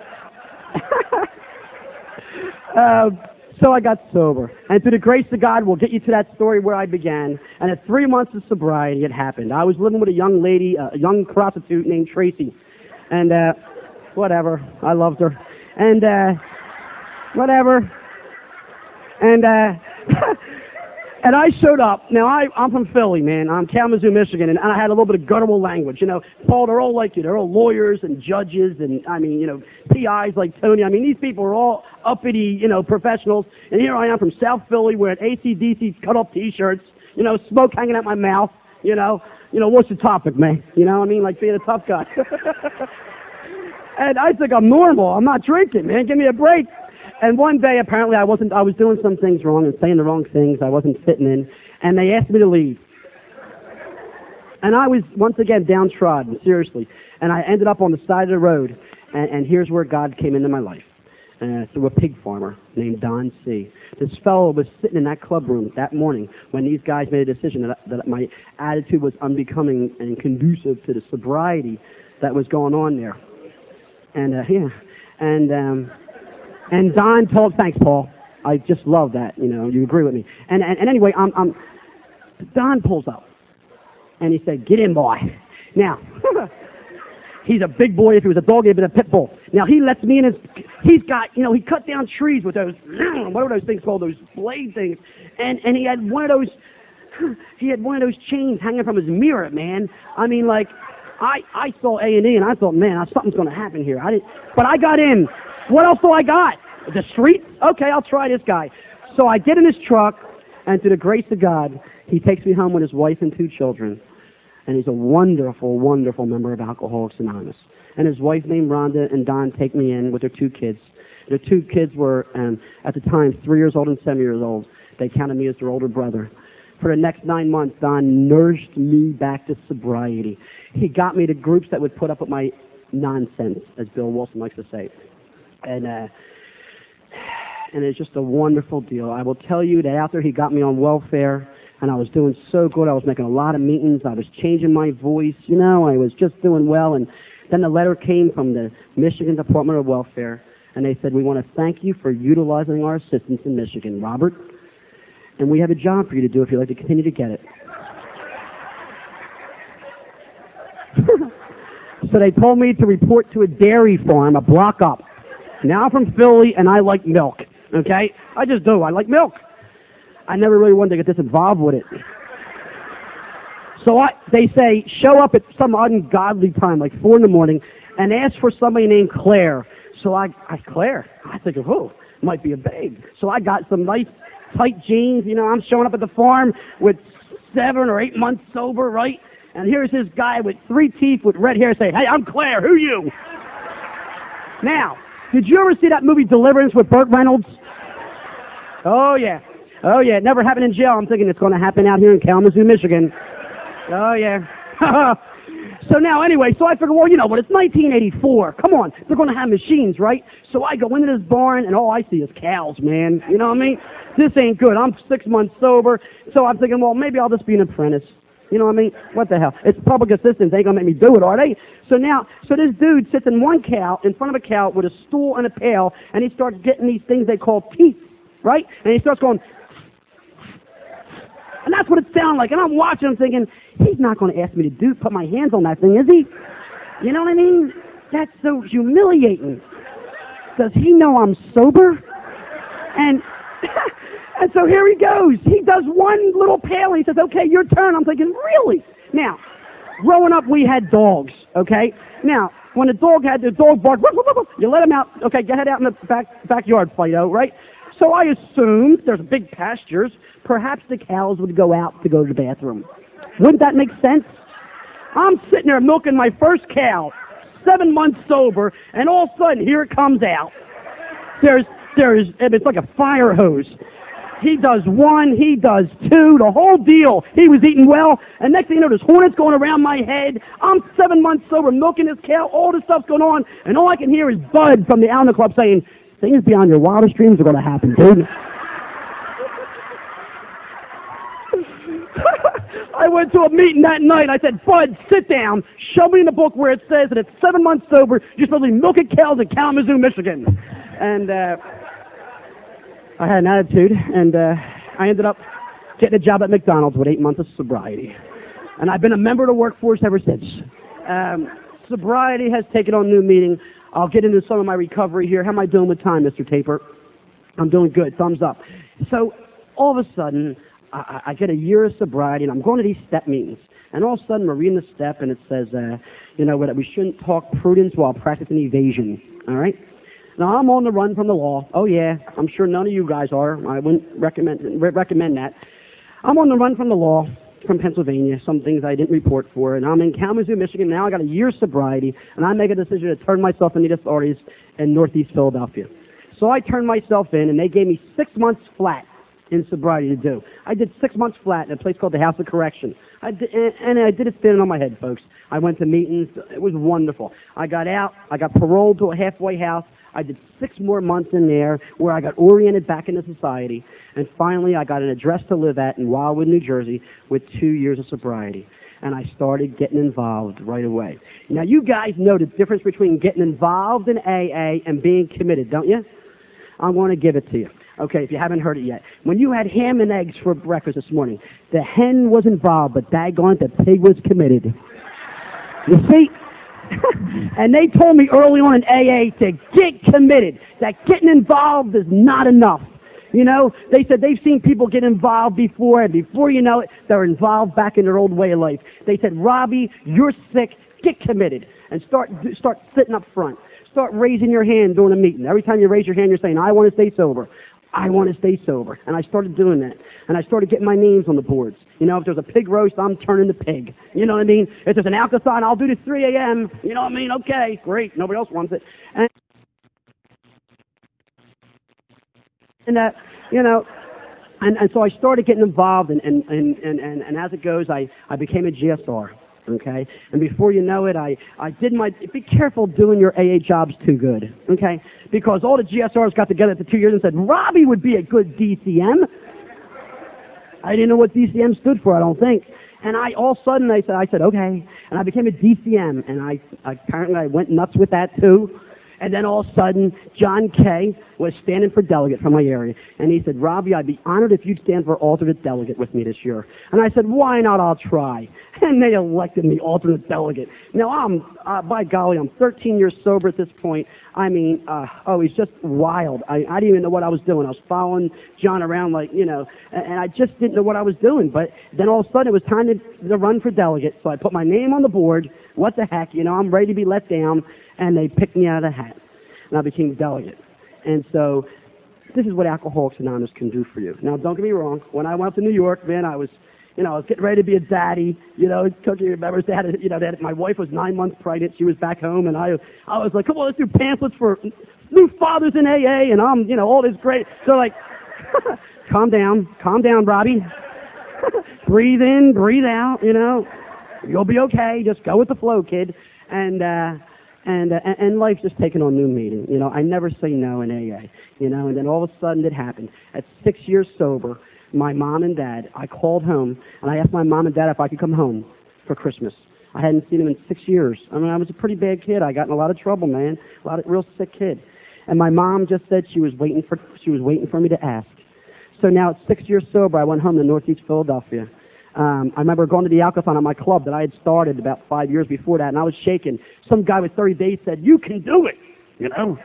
uh, so I got sober. And through the grace of God, we'll get you to that story where I began. And at three months of sobriety, it happened. I was living with a young lady, uh, a young prostitute named Tracy. And, uh, whatever. I loved her. And, uh, whatever. And, uh, and I showed up. Now, I, I'm from Philly, man. I'm Kalamazoo, Michigan, and I had a little bit of guttural language. You know, Paul, they're all like you. They're all lawyers and judges and, I mean, you know, P Is like Tony. I mean, these people are all uppity, you know, professionals. And here I am from South Philly wearing A C D C's cut-off T-shirts, you know, smoke hanging out my mouth, you know. You know, what's the topic, man? You know what I mean? Like being a tough guy. And I think I'm normal. I'm not drinking, man. Give me a break. And one day, apparently, I wasn't, I was doing some things wrong and saying the wrong things. I wasn't fitting in. And they asked me to leave. And I was, once again, downtrodden, seriously. And I ended up on the side of the road. And, and here's where God came into my life. Uh, through a pig farmer named Don C. This fellow was sitting in that club room that morning when these guys made a decision that, that my attitude was unbecoming and conducive to the sobriety that was going on there. And, uh, yeah. And, um... And Don told, thanks, Paul. I just love that, you know, you agree with me. And, and, and anyway, I'm, I'm, Don pulls up, and he said, get in, boy. Now, he's a big boy. If he was a dog, he'd been a pit bull. Now, he lets me in his, he's got, you know, he cut down trees with those, what are those things called, those blade things. And, and he had one of those, he had one of those chains hanging from his mirror, man. I mean, like, I, I saw A and E, and I thought, man, something's going to happen here. I didn't, but I got in. What else do I got? The street? Okay, I'll try this guy. So I get in his truck, and through the grace of God, he takes me home with his wife and two children. And he's a wonderful, wonderful member of Alcoholics Anonymous. And his wife named Rhonda and Don take me in with their two kids. Their two kids were, um, at the time, three years old and seven years old. They counted me as their older brother. For the next nine months, Don nourished me back to sobriety. He got me to groups that would put up with my nonsense, as Bill Wilson likes to say. And uh, and it's just a wonderful deal. I will tell you that after he got me on welfare, and I was doing so good, I was making a lot of meetings, I was changing my voice, you know, I was just doing well. And then the letter came from the Michigan Department of Welfare, and they said, we want to thank you for utilizing our assistance in Michigan, Robert, and we have a job for you to do if you'd like to continue to get it. So they told me to report to a dairy farm a block up. Now I'm from Philly, and I like milk, okay? I just do. I like milk. I never really wanted to get this involved with it. So I, they say, show up at some ungodly time, like four in the morning, and ask for somebody named Claire. So I, I Claire, I think, oh, might be a babe. So I got some nice, tight jeans. You know, I'm showing up at the farm with seven or eight months sober, right? And here's this guy with three teeth with red hair saying, hey, I'm Claire. Who you? Now, did you ever see that movie Deliverance with Burt Reynolds? Oh, yeah. Oh, yeah. It never happened in jail. I'm thinking it's going to happen out here in Kalamazoo, Michigan. Oh, yeah. So now, anyway, so I figured, well, you know what, it's nineteen eighty-four. Come on. They're going to have machines, right? So I go into this barn, and all I see is cows, man. You know what I mean? This ain't good. I'm six months sober. So I'm thinking, well, maybe I'll just be an apprentice. You know what I mean? What the hell? It's public assistance. They ain't gonna make me do it, are they? So now, so this dude sits in one cow, in front of a cow with a stool and a pail, and he starts getting these things they call teeth, right? And he starts going, and that's what it sounds like. And I'm watching, I'm thinking, he's not going to ask me to do, put my hands on that thing, is he? You know what I mean? That's so humiliating. Does he know I'm sober? And and so here he goes. He does one little pail. He says, okay, your turn. I'm thinking, really? Now, growing up, we had dogs, okay? Now, when the dog had the dog bark, you let him out. Okay, get it out in the back backyard, Fido, right? So I assumed there's big pastures. Perhaps the cows would go out to go to the bathroom. Wouldn't that make sense? I'm sitting there milking my first cow, seven months sober, and all of a sudden, here it comes out. There's, there's, it's like a fire hose. He does one, he does two, the whole deal. He was eating well, and next thing you know, there's hornets going around my head. I'm seven months sober, milking this cow, all this stuff's going on, and all I can hear is Bud from the Alna Club saying, things beyond your wildest dreams are going to happen, dude. I went to a meeting that night. I said, Bud, sit down. Show me in the book where it says that at seven months sober, you're supposed to be milking cows in Kalamazoo, Michigan. And uh, I had an attitude, and uh, I ended up getting a job at McDonald's with eight months of sobriety. And I've been a member of the workforce ever since. Um, sobriety has taken on new meaning. I'll get into some of my recovery here. How am I doing with time, Mister Taper? I'm doing good. Thumbs up. So all of a sudden, I, I get a year of sobriety, and I'm going to these step meetings. And all of a sudden, we're reading the step, and it says, uh, you know, that we shouldn't talk prudence while practicing evasion. All right? Now, I'm on the run from the law. Oh, yeah. I'm sure none of you guys are. I wouldn't recommend re- recommend that. I'm on the run from the law from Pennsylvania, some things I didn't report for, and I'm in Kalamazoo, Michigan. Now I got a year's sobriety, and I make a decision to turn myself in the authorities in Northeast Philadelphia. So I turned myself in, and they gave me six months flat in sobriety to do. I did six months flat in a place called the House of Correction. I did, and I did it standing on my head, folks. I went to meetings. It was wonderful. I got out. I got paroled to a halfway house. I did six more months in there where I got oriented back into society. And finally, I got an address to live at in Wildwood, New Jersey with two years of sobriety. And I started getting involved right away. Now, you guys know the difference between getting involved in A A and being committed, don't you? I want to give it to you. Okay, if you haven't heard it yet. When you had ham and eggs for breakfast this morning, the hen was involved, but daggone it, the pig was committed. You see? And they told me early on in A A to get committed, that getting involved is not enough. You know, they said they've seen people get involved before, and before you know it, they're involved back in their old way of life. They said, Robbie, you're sick, get committed, and start start sitting up front. Start raising your hand during a meeting. Every time you raise your hand, you're saying, I want to stay sober. I want to stay sober. And I started doing that. And I started getting my names on the boards. You know, if there's a pig roast, I'm turning the pig. You know what I mean? If there's an alka-sign, I'll do the three a.m. You know what I mean? Okay, great. Nobody else wants it. And, and that, you know, and, and so I started getting involved, and, and, and, and, and, and as it goes, I, I became a G S R. Okay? And before you know it, I, I did my, be careful doing your A A jobs too good. Okay? Because all the G S Rs got together after two years and said, Robbie would be a good D C M. I didn't know what D C M stood for, I don't think. And I, all of a sudden, I said, I said, okay. And I became a D C M. And I, I apparently I went nuts with that too. And then all of a sudden, John Kay was standing for delegate from my area. And he said, Robbie, I'd be honored if you'd stand for alternate delegate with me this year. And I said, why not? I'll try. And they elected me alternate delegate. Now, I'm, uh, by golly, I'm thirteen years sober at this point. I mean, uh, oh, he's just wild. I, I didn't even know what I was doing. I was following John around like, you know, and, and I just didn't know what I was doing. But then all of a sudden, it was time to, to run for delegate. So I put my name on the board. What the heck? You know, I'm ready to be let down. And they picked me out of the hat. And I became delegate. And so this is what Alcoholics Anonymous can do for you. Now, don't get me wrong. When I went up to New York, man, I was, you know, I was getting ready to be a daddy. You know, Cookie remembers they had, a, you know, they had, my wife was nine months pregnant. She was back home, and I, I was like, come on, let's do pamphlets for new fathers in A A, and I'm, you know, all this great. So like, calm down, calm down, Robbie. Breathe in, breathe out. You know, you'll be okay. Just go with the flow, kid. And. uh And, uh, and life's just taken on new meaning. You know, I never say no in A A. You know, and then all of a sudden it happened. At six years sober, my mom and dad, I called home, and I asked my mom and dad if I could come home for Christmas. I hadn't seen them in six years. I mean, I was a pretty bad kid. I got in a lot of trouble, man. A lot of real sick kid. And my mom just said she was waiting for she was waiting for me to ask. So now at six years sober, I went home to Northeast Philadelphia. Um, I remember going to the Alcathon at my club that I had started about five years before that, and I was shaking. Some guy with thirty days said, "You can do it," you know.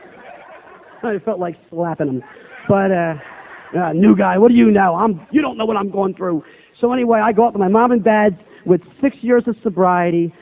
I felt like slapping him. But uh, uh, new guy, what do you know? I'm you don't know what I'm going through. So anyway, I go up to my mom and dad's with six years of sobriety,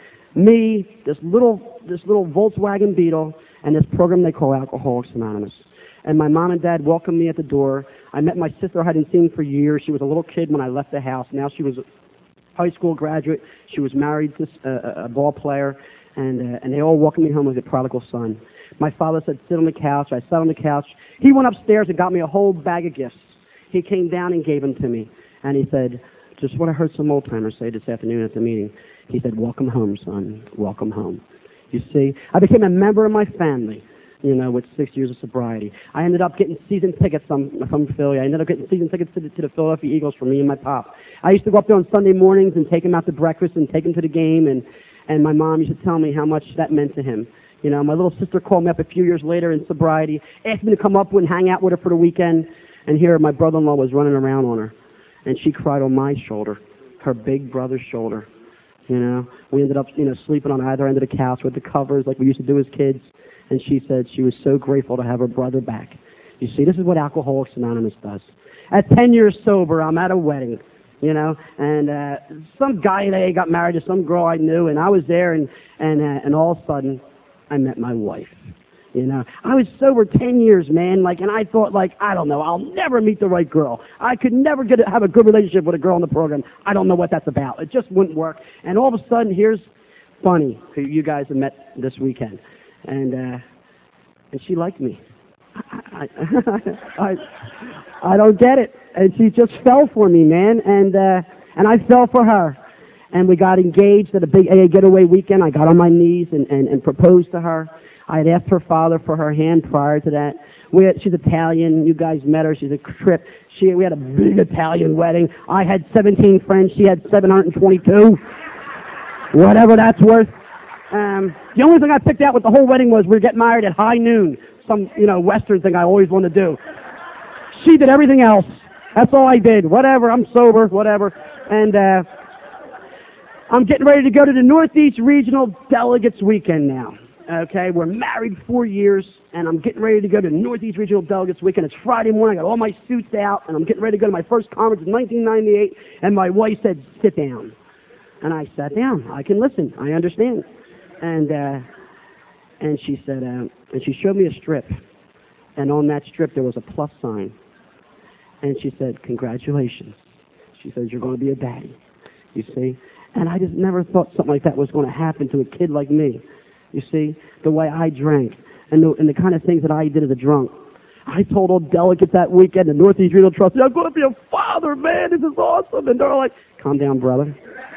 me, this little this little Volkswagen Beetle, and this program they call Alcoholics Anonymous. And my mom and dad welcomed me at the door. I met my sister I hadn't seen for years. She was a little kid when I left the house. Now she was a high school graduate. She was married to a, a ball player, and uh, and they all welcomed me home as a prodigal son. My father said, "Sit on the couch." I sat on the couch. He went upstairs and got me a whole bag of gifts. He came down and gave them to me, and he said, just what I heard some old-timers say this afternoon at the meeting. He said, "Welcome home, son. Welcome home." You see, I became a member of my family, you know, with six years of sobriety. I ended up getting season tickets from, from Philly. I ended up getting season tickets to the, to the Philadelphia Eagles for me and my pop. I used to go up there on Sunday mornings and take him out to breakfast and take him to the game, and, and my mom used to tell me how much that meant to him. You know, my little sister called me up a few years later in sobriety, asked me to come up and hang out with her for the weekend, and here my brother-in-law was running around on her. And she cried on my shoulder, her big brother's shoulder. You know, we ended up, you know, sleeping on either end of the couch with the covers like we used to do as kids. And she said she was so grateful to have her brother back. You see, this is what Alcoholics Anonymous does. At ten years sober, I'm at a wedding, you know, and uh, some guy they got married to some girl I knew, and I was there, and and uh, and all of a sudden, I met my wife. You know, I was sober ten years, man, like, and I thought, like, I don't know, I'll never meet the right girl. I could never get to have a good relationship with a girl in the program. I don't know what that's about. It just wouldn't work. And all of a sudden, here's Funny, who you guys have met this weekend. And, uh, and she liked me. I, I, I, I don't get it. And she just fell for me, man, and, uh, and I fell for her. And we got engaged at a big A A getaway weekend. I got on my knees and, and, and proposed to her. I had asked her father for her hand prior to that. We had, she's Italian. You guys met her. She's a trip. She, we had a big Italian wedding. I had seventeen friends. She had seven hundred twenty-two. Whatever that's worth. Um, the only thing I picked out with the whole wedding was we were getting married at high noon. Some, you know, Western thing I always wanted to do. She did everything else. That's all I did. Whatever. I'm sober. Whatever. And, uh, I'm getting ready to go to the Northeast Regional Delegates Weekend now. Okay, we're married four years, and I'm getting ready to go to Northeast Regional Delegates Weekend. It's Friday morning. I got all my suits out, and I'm getting ready to go to my first conference in nineteen ninety-eight, and my wife said, sit down. And I sat down. I can listen. I understand. And uh, and she said, uh, and she showed me a strip, and on that strip there was a plus sign. And she said, congratulations. She says, you're going to be a daddy, you see. And I just never thought something like that was going to happen to a kid like me. You see, the way I drank and the, and the kind of things that I did as a drunk. I told all delegates that weekend, the Northeast Regional Trustee, I'm going to be a father, man. This is awesome. And they're all like, calm down, brother.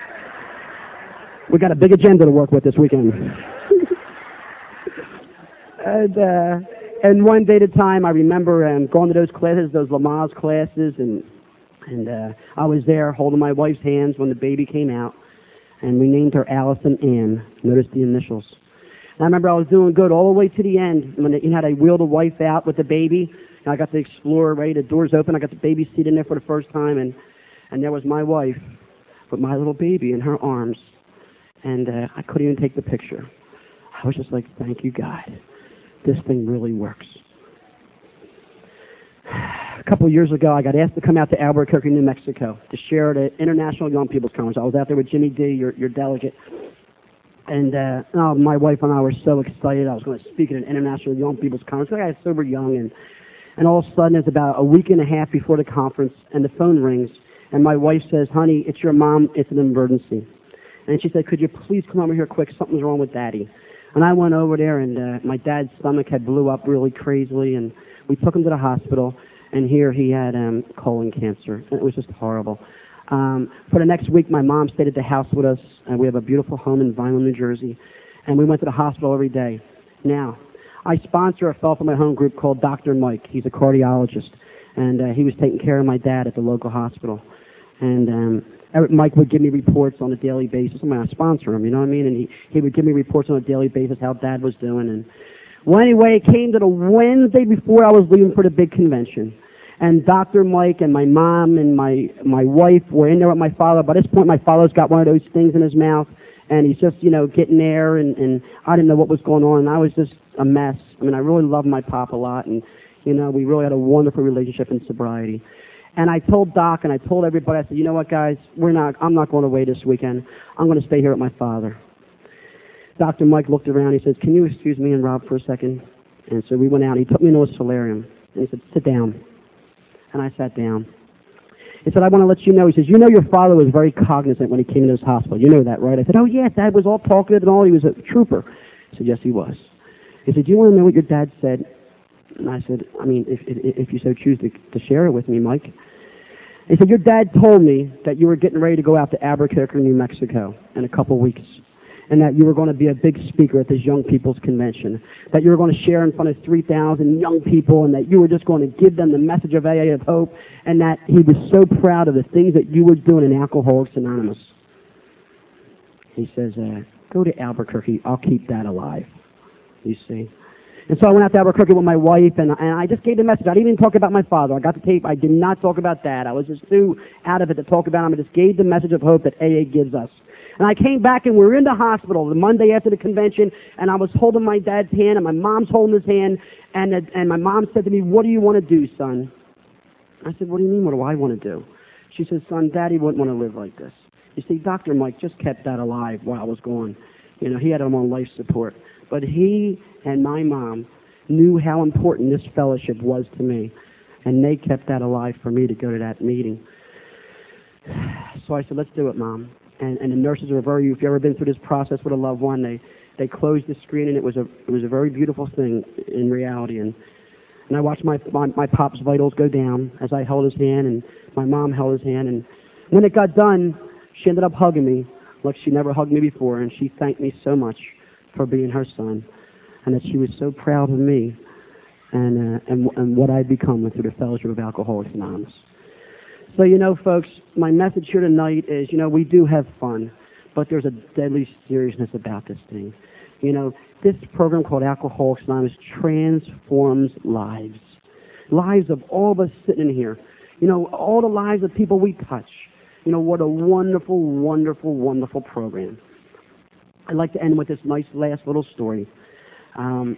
We got a big agenda to work with this weekend. and uh, and one day at a time, I remember um, going to those classes, those Lamaze classes, and and uh, I was there holding my wife's hands when the baby came out, and we named her Allison Ann. Notice the initials. And I remember I was doing good all the way to the end when you had I wheeled the wife out with the baby, and I got to explore, right? The doors open. I got the baby seat in there for the first time, and and there was my wife with my little baby in her arms, and uh, I couldn't even take the picture. I was just like, thank you, God. This thing really works. A couple of years ago, I got asked to come out to Albuquerque, New Mexico, to share at an International Young People's Conference. I was out there with Jimmy D, your, your delegate. And uh, oh, my wife and I were so excited. I was going to speak at an International Young People's Conference. I got sober young, and, and all of a sudden, it's about a week and a half before the conference, and the phone rings, and my wife says, honey, it's your mom. It's an emergency. And she said, could you please come over here quick? Something's wrong with Daddy. And I went over there, and uh, my dad's stomach had blew up really crazily, and we took him to the hospital, and here he had um, colon cancer. And it was just horrible. Um, for the next week, my mom stayed at the house with us, and we have a beautiful home in Vineland, New Jersey, and we went to the hospital every day. Now, I sponsor a fellow from my home group called Doctor Mike. He's a cardiologist, and uh, he was taking care of my dad at the local hospital. And um, Eric, Mike would give me reports on a daily basis. I'm going to sponsor him, you know what I mean? And he, he would give me reports on a daily basis how Dad was doing. And well, anyway, it came to the Wednesday before I was leaving for the big convention. And Doctor Mike and my mom and my my wife were in there with my father. By this point, my father's got one of those things in his mouth, and he's just, you know, getting there, and, and I didn't know what was going on, and I was just a mess. I mean, I really loved my pop a lot, and, you know, we really had a wonderful relationship in sobriety. And I told Doc and I told everybody, I said, you know what, guys, we're not, I'm not going away this weekend. I'm going to stay here with my father. Doctor Mike looked around. He says, can you excuse me and Rob for a second? And so we went out. He took me into a solarium. And he said, sit down. And I sat down. He said, I want to let you know. He says, you know your father was very cognizant when he came into this hospital. You know that, right? I said, oh, yeah, Dad was all talkative and all. He was a trooper. He said, yes, he was. He said, do you want to know what your dad said? And I said, I mean, if, if, if you so choose to, to share it with me, Mike. He said, your dad told me that you were getting ready to go out to Albuquerque, New Mexico in a couple weeks, and that you were going to be a big speaker at this young people's convention, that you were going to share in front of three thousand young people, and that you were just going to give them the message of A A of hope, and that he was so proud of the things that you were doing in Alcoholics Anonymous. He says, uh, go to Albuquerque. I'll keep that alive, you see. And so I went out to Albuquerque with my wife, and, and I just gave the message. I didn't even talk about my father. I got the tape. I did not talk about Dad. I was just too out of it to talk about him. I just gave the message of hope that A A gives us. And I came back, and we were in the hospital the Monday after the convention, and I was holding my dad's hand, and my mom's holding his hand, and, and my mom said to me, what do you want to do, son? I said, what do you mean, what do I want to do? She said, son, Daddy wouldn't want to live like this. You see, Doctor Mike just kept Dad alive while I was gone. You know, he had him on life support. But he and my mom knew how important this fellowship was to me, and they kept that alive for me to go to that meeting. So I said, let's do it, Mom. And, and the nurses were very, if you've ever been through this process with a loved one, they, they closed the screen, and it was a it was a very beautiful thing in reality. And, and I watched my, my, my pop's vitals go down as I held his hand, and my mom held his hand. And when it got done, she ended up hugging me like she never hugged me before, and she thanked me so much for being her son, and that she was so proud of me and, uh, and, and what I'd become through the Fellowship of Alcoholics Anonymous. So, you know, folks, my message here tonight is, you know, we do have fun, but there's a deadly seriousness about this thing. You know, this program called Alcoholics Anonymous transforms lives, lives of all of us sitting in here. You know, all the lives of people we touch. You know, what a wonderful, wonderful, wonderful program. I'd like to end with this nice last little story. Um,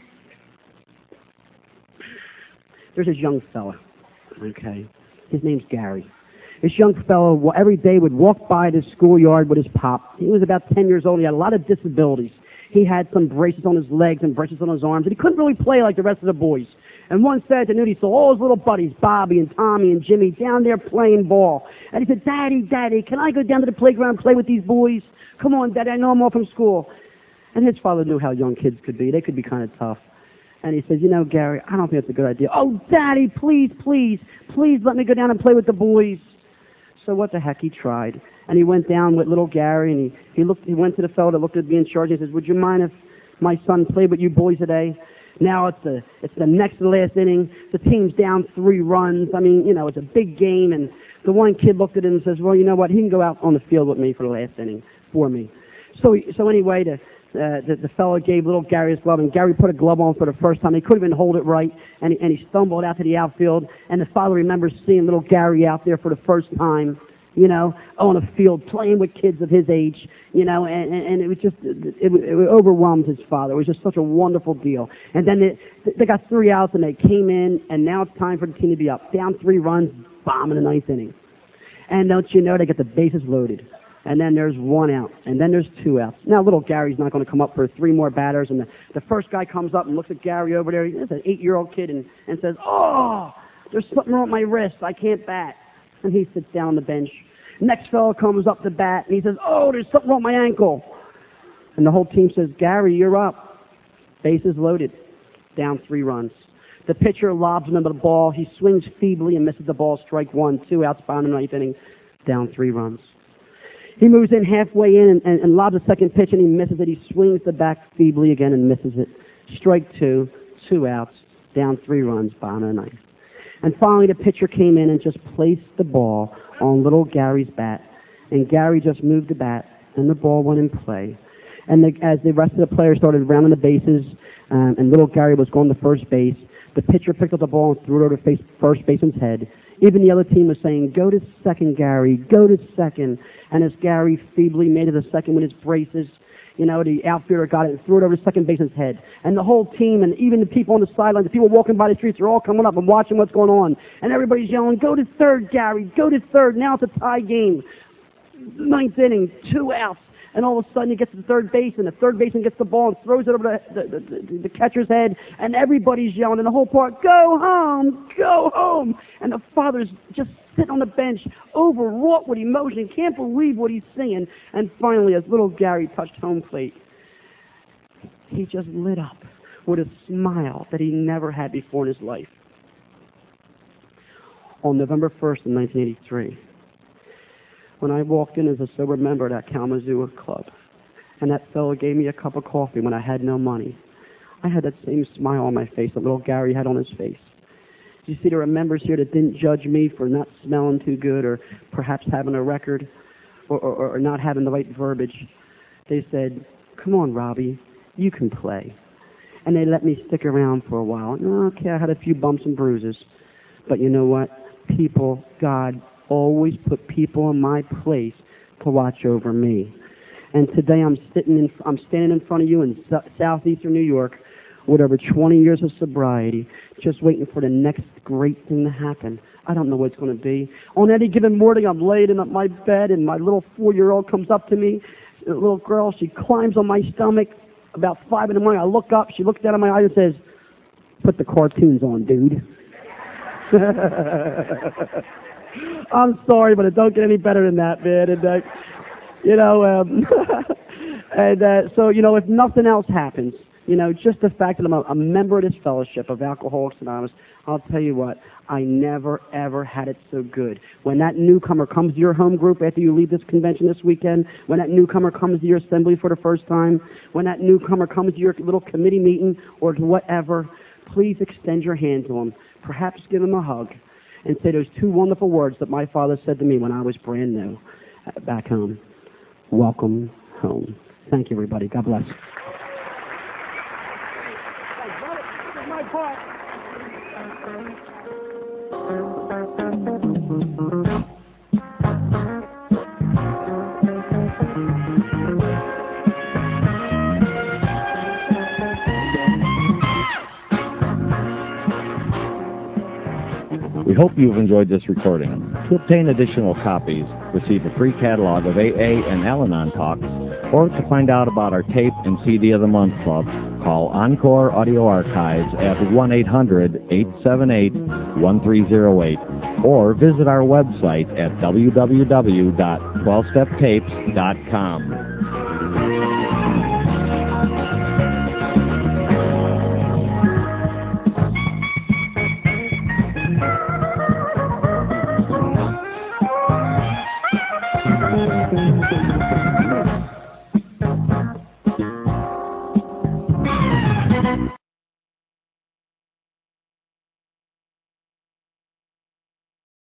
there's this young fella, okay? His name's Gary. This young fellow every day would walk by the schoolyard with his pop. He was about ten years old. He had a lot of disabilities. He had some braces on his legs and braces on his arms, and he couldn't really play like the rest of the boys. And one Saturday he saw all his little buddies, Bobby and Tommy and Jimmy, down there playing ball. And he said, Daddy, Daddy, can I go down to the playground and play with these boys? Come on, Daddy, I know I'm off from school. And his father knew how young kids could be. They could be kind of tough. And he says, you know, Gary, I don't think it's a good idea. Oh, Daddy, please, please, please let me go down and play with the boys. So what the heck, he tried. And he went down with little Gary, and he, he looked. He went to the fellow that looked at me in charge, and he says, would you mind if my son played with you boys today? Now it's the, it's the next to last inning. The team's down three runs. I mean, you know, it's a big game. And the one kid looked at him and says, well, you know what, he can go out on the field with me for the last inning for me. So, he, so anyway, the, uh, the, the fellow gave little Gary his glove, and Gary put a glove on for the first time. He couldn't even hold it right, and he, and he stumbled out to the outfield. And the father remembers seeing little Gary out there for the first time, you know, on a field playing with kids of his age, you know, and, and it was just, it, it, it overwhelmed his father. It was just such a wonderful deal. And then they, they got three outs, and they came in, and now it's time for the team to be up. Down three runs, bomb in the ninth inning. And don't you know, they get the bases loaded. And then there's one out, and then there's two outs. Now, little Gary's not going to come up for three more batters, and the, the first guy comes up and looks at Gary over there. He's an eight-year-old kid, and, and says, oh, there's something wrong with my wrist. I can't bat. And he sits down on the bench. Next fellow comes up to bat, and he says, oh, there's something wrong with my ankle. And the whole team says, Gary, you're up. Bases loaded. Down three runs. The pitcher lobs him into the ball. He swings feebly and misses the ball. Strike one. Two outs, bottom of the ninth inning. Down three runs. He moves in halfway in and, and, and lobs a second pitch, and he misses it. He swings the back feebly again and misses it. Strike two. Two outs. Down three runs, bottom of the ninth. And finally, the pitcher came in and just placed the ball on little Gary's bat. And Gary just moved the bat, and the ball went in play. And the, as the rest of the players started rounding the bases, um, and little Gary was going to first base, the pitcher picked up the ball and threw it over face, first baseman's head. Even the other team was saying, "Go to second, Gary, go to second." And as Gary feebly made it to second with his braces, you know, the outfielder got it and threw it over second baseman's head. And the whole team, and even the people on the sideline, the people walking by the streets, are all coming up and watching what's going on. And everybody's yelling, "Go to third, Gary, go to third." Now it's a tie game. Ninth inning, two outs. And all of a sudden he gets to the third base, and the third baseman gets the ball and throws it over the, the, the, the catcher's head, and everybody's yelling in the whole park, "Go home! Go home!" And the father's just sitting on the bench, overwrought with emotion, can't believe what he's seeing. And finally, as little Gary touched home plate, he just lit up with a smile that he never had before in his life. On November first of nineteen eighty-three, when I walked in as a sober member of that Kalamazoo Club, and that fellow gave me a cup of coffee when I had no money, I had that same smile on my face that little Gary had on his face. You see, there are members here that didn't judge me for not smelling too good, or perhaps having a record, or, or, or not having the right verbiage. They said, "Come on, Robbie, you can play." And they let me stick around for a while. Okay, I had a few bumps and bruises. But you know what? People, God, always put people in my place to watch over me. And today I'm sitting in, I'm standing in front of you in su- southeastern New York with over twenty years of sobriety, just waiting for the next great thing to happen. I don't know what it's going to be. On any given morning, I'm laying in my bed, and my little four-year-old comes up to me. A little girl, she climbs on my stomach. About five in the morning, I look up. She looks down at my eyes and says, "Put the cartoons on, dude." I'm sorry, but it don't get any better than that, man. And, uh, you know, um, and uh, so, you know, if nothing else happens, you know, just the fact that I'm a, a member of this fellowship of Alcoholics Anonymous, I'll tell you what, I never, ever had it so good. When that newcomer comes to your home group after you leave this convention this weekend, when that newcomer comes to your assembly for the first time, when that newcomer comes to your little committee meeting or to whatever, please extend your hand to them. Perhaps give them a hug. And say those two wonderful words that my father said to me when I was brand new back home. Welcome home. Thank you, everybody. God bless. My part. We hope you've enjoyed this recording. To obtain additional copies, receive a free catalog of A A and Al-Anon talks, or to find out about our tape and C D of the Month Club, call Encore Audio Archives at one eight hundred, eight seven eight, one three zero eight, or visit our website at w w w dot twelve step tapes dot com.